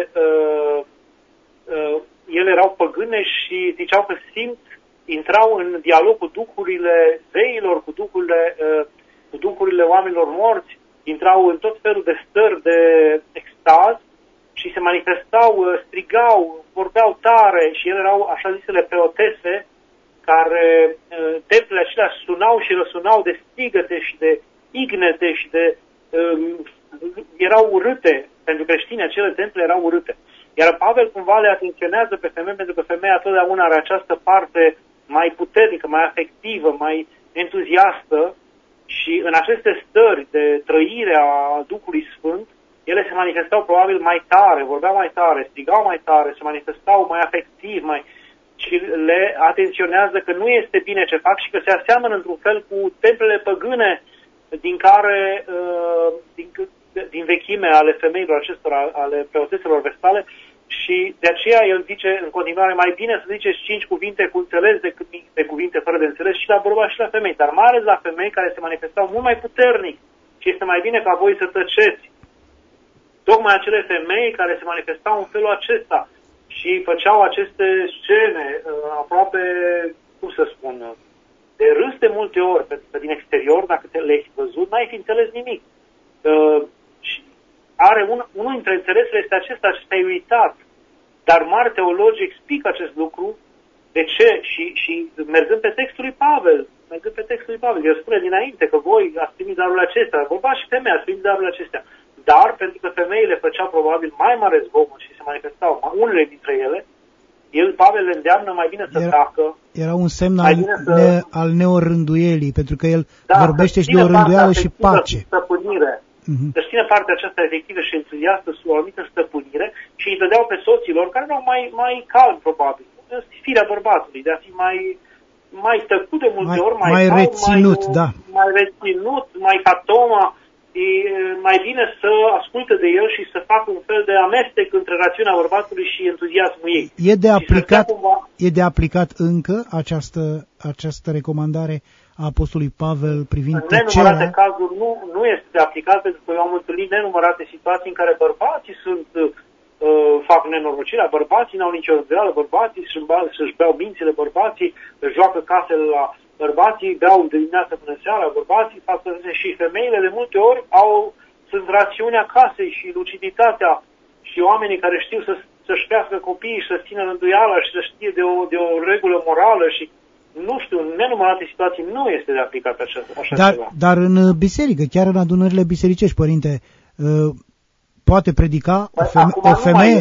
ele erau păgâne și ziceau că intrau în dialog cu duhurile zeilor, cu duhurile oamenilor morți, intrau în tot felul de stări de extaz și se manifestau, strigau, vorbeau tare și ele erau așa zisele preotese, care templele acelea sunau și răsunau de strigăte și de ignete și de... erau urâte. Pentru creștini, acele temple erau urâte. Iar Pavel cumva le atenționează pe femei, pentru că femeia totdeauna are această parte mai puternică, mai afectivă, mai entuziastă și în aceste stări de trăire a Duhului Sfânt, ele se manifestau probabil mai tare, vorbeau mai tare, strigau mai tare, se manifestau mai afectiv, și le atenționează că nu este bine ce fac și că se aseamănă într-un fel cu templele păgâne din care, din vechime ale femeilor acestora, ale preotețelor vestale, și de aceea el zice în continuare, mai bine să ziceți 5 cuvinte cu înțeles decât de cuvinte fără de înțeles și la bărbați și la femei, dar mai ales la femei care se manifestau mult mai puternic și este mai bine ca voi să tăceți. Tocmai acele femei care se manifestau în felul acesta și făceau aceste scene aproape, cum să spun, de râs de multe ori, pentru că din exterior, dacă le-ai văzut, n-ai fi înțeles nimic. Și unul dintre înțelesele este acesta, și te-ai uitat. Dar mari teologi explică acest lucru. De ce? Și mergând pe textul lui Pavel, el spune dinainte că voi ați primit darurile acestea, bărbați și femei ați primit darurile acestea. Dar, pentru că femeile făceau probabil mai mare zgomot și se manifestau unele dintre ele, Pavel le îndeamnă mai bine să tacă. Era un semn al neorânduielii, pentru că el vorbește și de o rânduială și pace. Stăpânire. Să-și ține partea aceasta efectivă și entuziastă sub o anumită stăpânire și îi dădeau pe soților, care erau mai calmi, probabil. Firea bărbatului, de a fi mai tăcut de multe ori, mai reținut, mai reținut, mai ca Toma. E mai bine să asculte de el și să facă un fel de amestec între rațiunea bărbatului și entuziasmul ei. E de aplicat încă această recomandare a apostolului Pavel privind tăcerea? În nenumărate cazuri nu este de aplicat, pentru că eu am întâlnit nenumărate situații în care bărbații fac nenorocirea, bărbații n-au nicio îndoială, bărbații să-și beau mințile, bărbații joacă casele la bărbații, beau dimineața până seara, bărbații fac și femeile de multe ori sunt rațiunea casei și luciditatea și oamenii care știu să-și crească copiii și să țină rânduiala și să știe de o regulă morală și nu știu, în nenumărate situații nu este de aplicat așa ceva. Dar în biserică, chiar în adunările bisericești, părinte, poate predica o femeie?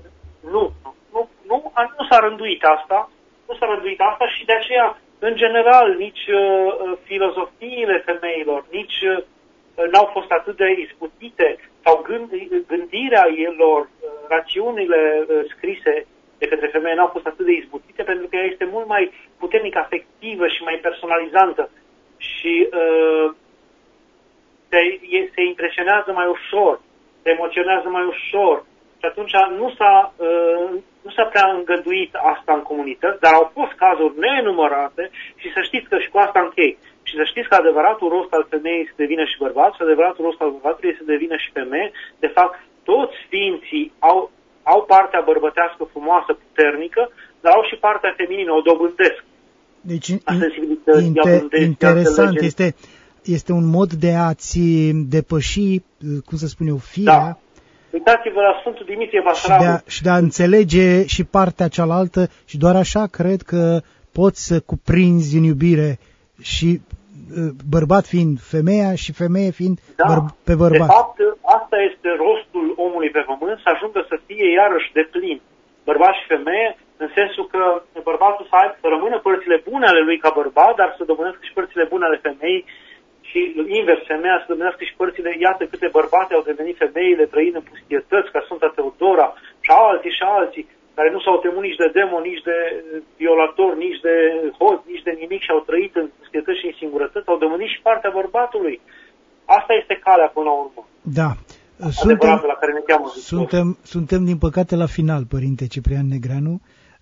Nu s-a rânduit asta. Nu s-a rânduit asta și de aceea, în general, nici filozofiile femeilor, nici n-au fost atât de izbutite sau gândirea lor, rațiunile scrise de către femeie n-au fost atât de izbutite, pentru că ea este mult mai puternic afectivă și mai personalizantă și se impresionează mai ușor, se emoționează mai ușor și atunci nu s-a prea îngăduit asta în comunități, dar au fost cazuri nenumărate și să știți că și cu asta închei. Și să știți că adevăratul rost al femeii să devină și bărbat și adevăratul rost al bărbatului este să devină și femeie. De fapt, toți sfinții au partea bărbătească frumoasă, puternică, dar au și partea feminină, o dobândesc. Deci, interesant, este un mod de a-ți depăși, cum să spun eu, firea. Da. Uitați-vă la Sfântul Dimitrie Basarabu. Și de a înțelege și partea cealaltă și doar așa cred că poți să cuprinzi în iubire și bărbat fiind femeia și femeie fiind pe bărbat. De fapt, asta este rostul omului pe pământ, să ajungă să fie iarăși deplin. Bărbat și femeie, în sensul că bărbatul să rămână părțile bune ale lui ca bărbat, dar să domânească și părțile bune ale femeii și invers, femeia să domânească și părțile. Iată câte bărbate au devenit femeile trăind în pustietăți, ca Sfânta Teodora și alții, care nu s-au temut nici de demon, nici de violator, nici de hoț, nici de nimic și au trăit în pustietăți și în singurătăți, au domânit și partea bărbatului. Asta este calea până la urmă. Da. La care ne cheamă suntem din păcate la final, Părinte Ciprian Negreanu.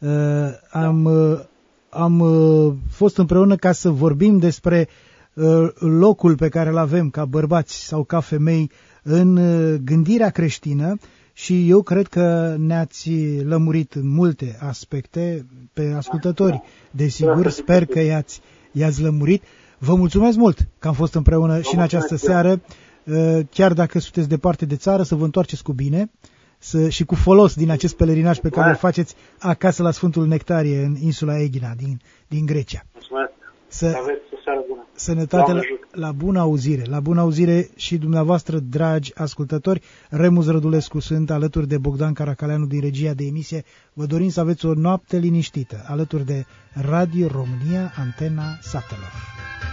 Am fost împreună ca să vorbim despre locul pe care îl avem ca bărbați sau ca femei în gândirea creștină și eu cred că ne-ați lămurit în multe aspecte pe ascultători. Desigur, sper că i-ați lămurit. Vă mulțumesc mult că am fost împreună și în această seară. Chiar dacă sunteți departe de țară, să vă întoarceți cu bine și cu folos din acest pelerinaj pe care îl faceți acasă la Sfântul Nectarie, în insula Egina, din Grecia. Mulțumesc. Aveți o seară bună. Sănătate, la bună auzire. La bună auzire și dumneavoastră, dragi ascultători. Remus Rădulescu sunt alături de Bogdan Caracaleanu din regia de emisie. Vă dorim să aveți o noapte liniștită alături de Radio România, antena satelor.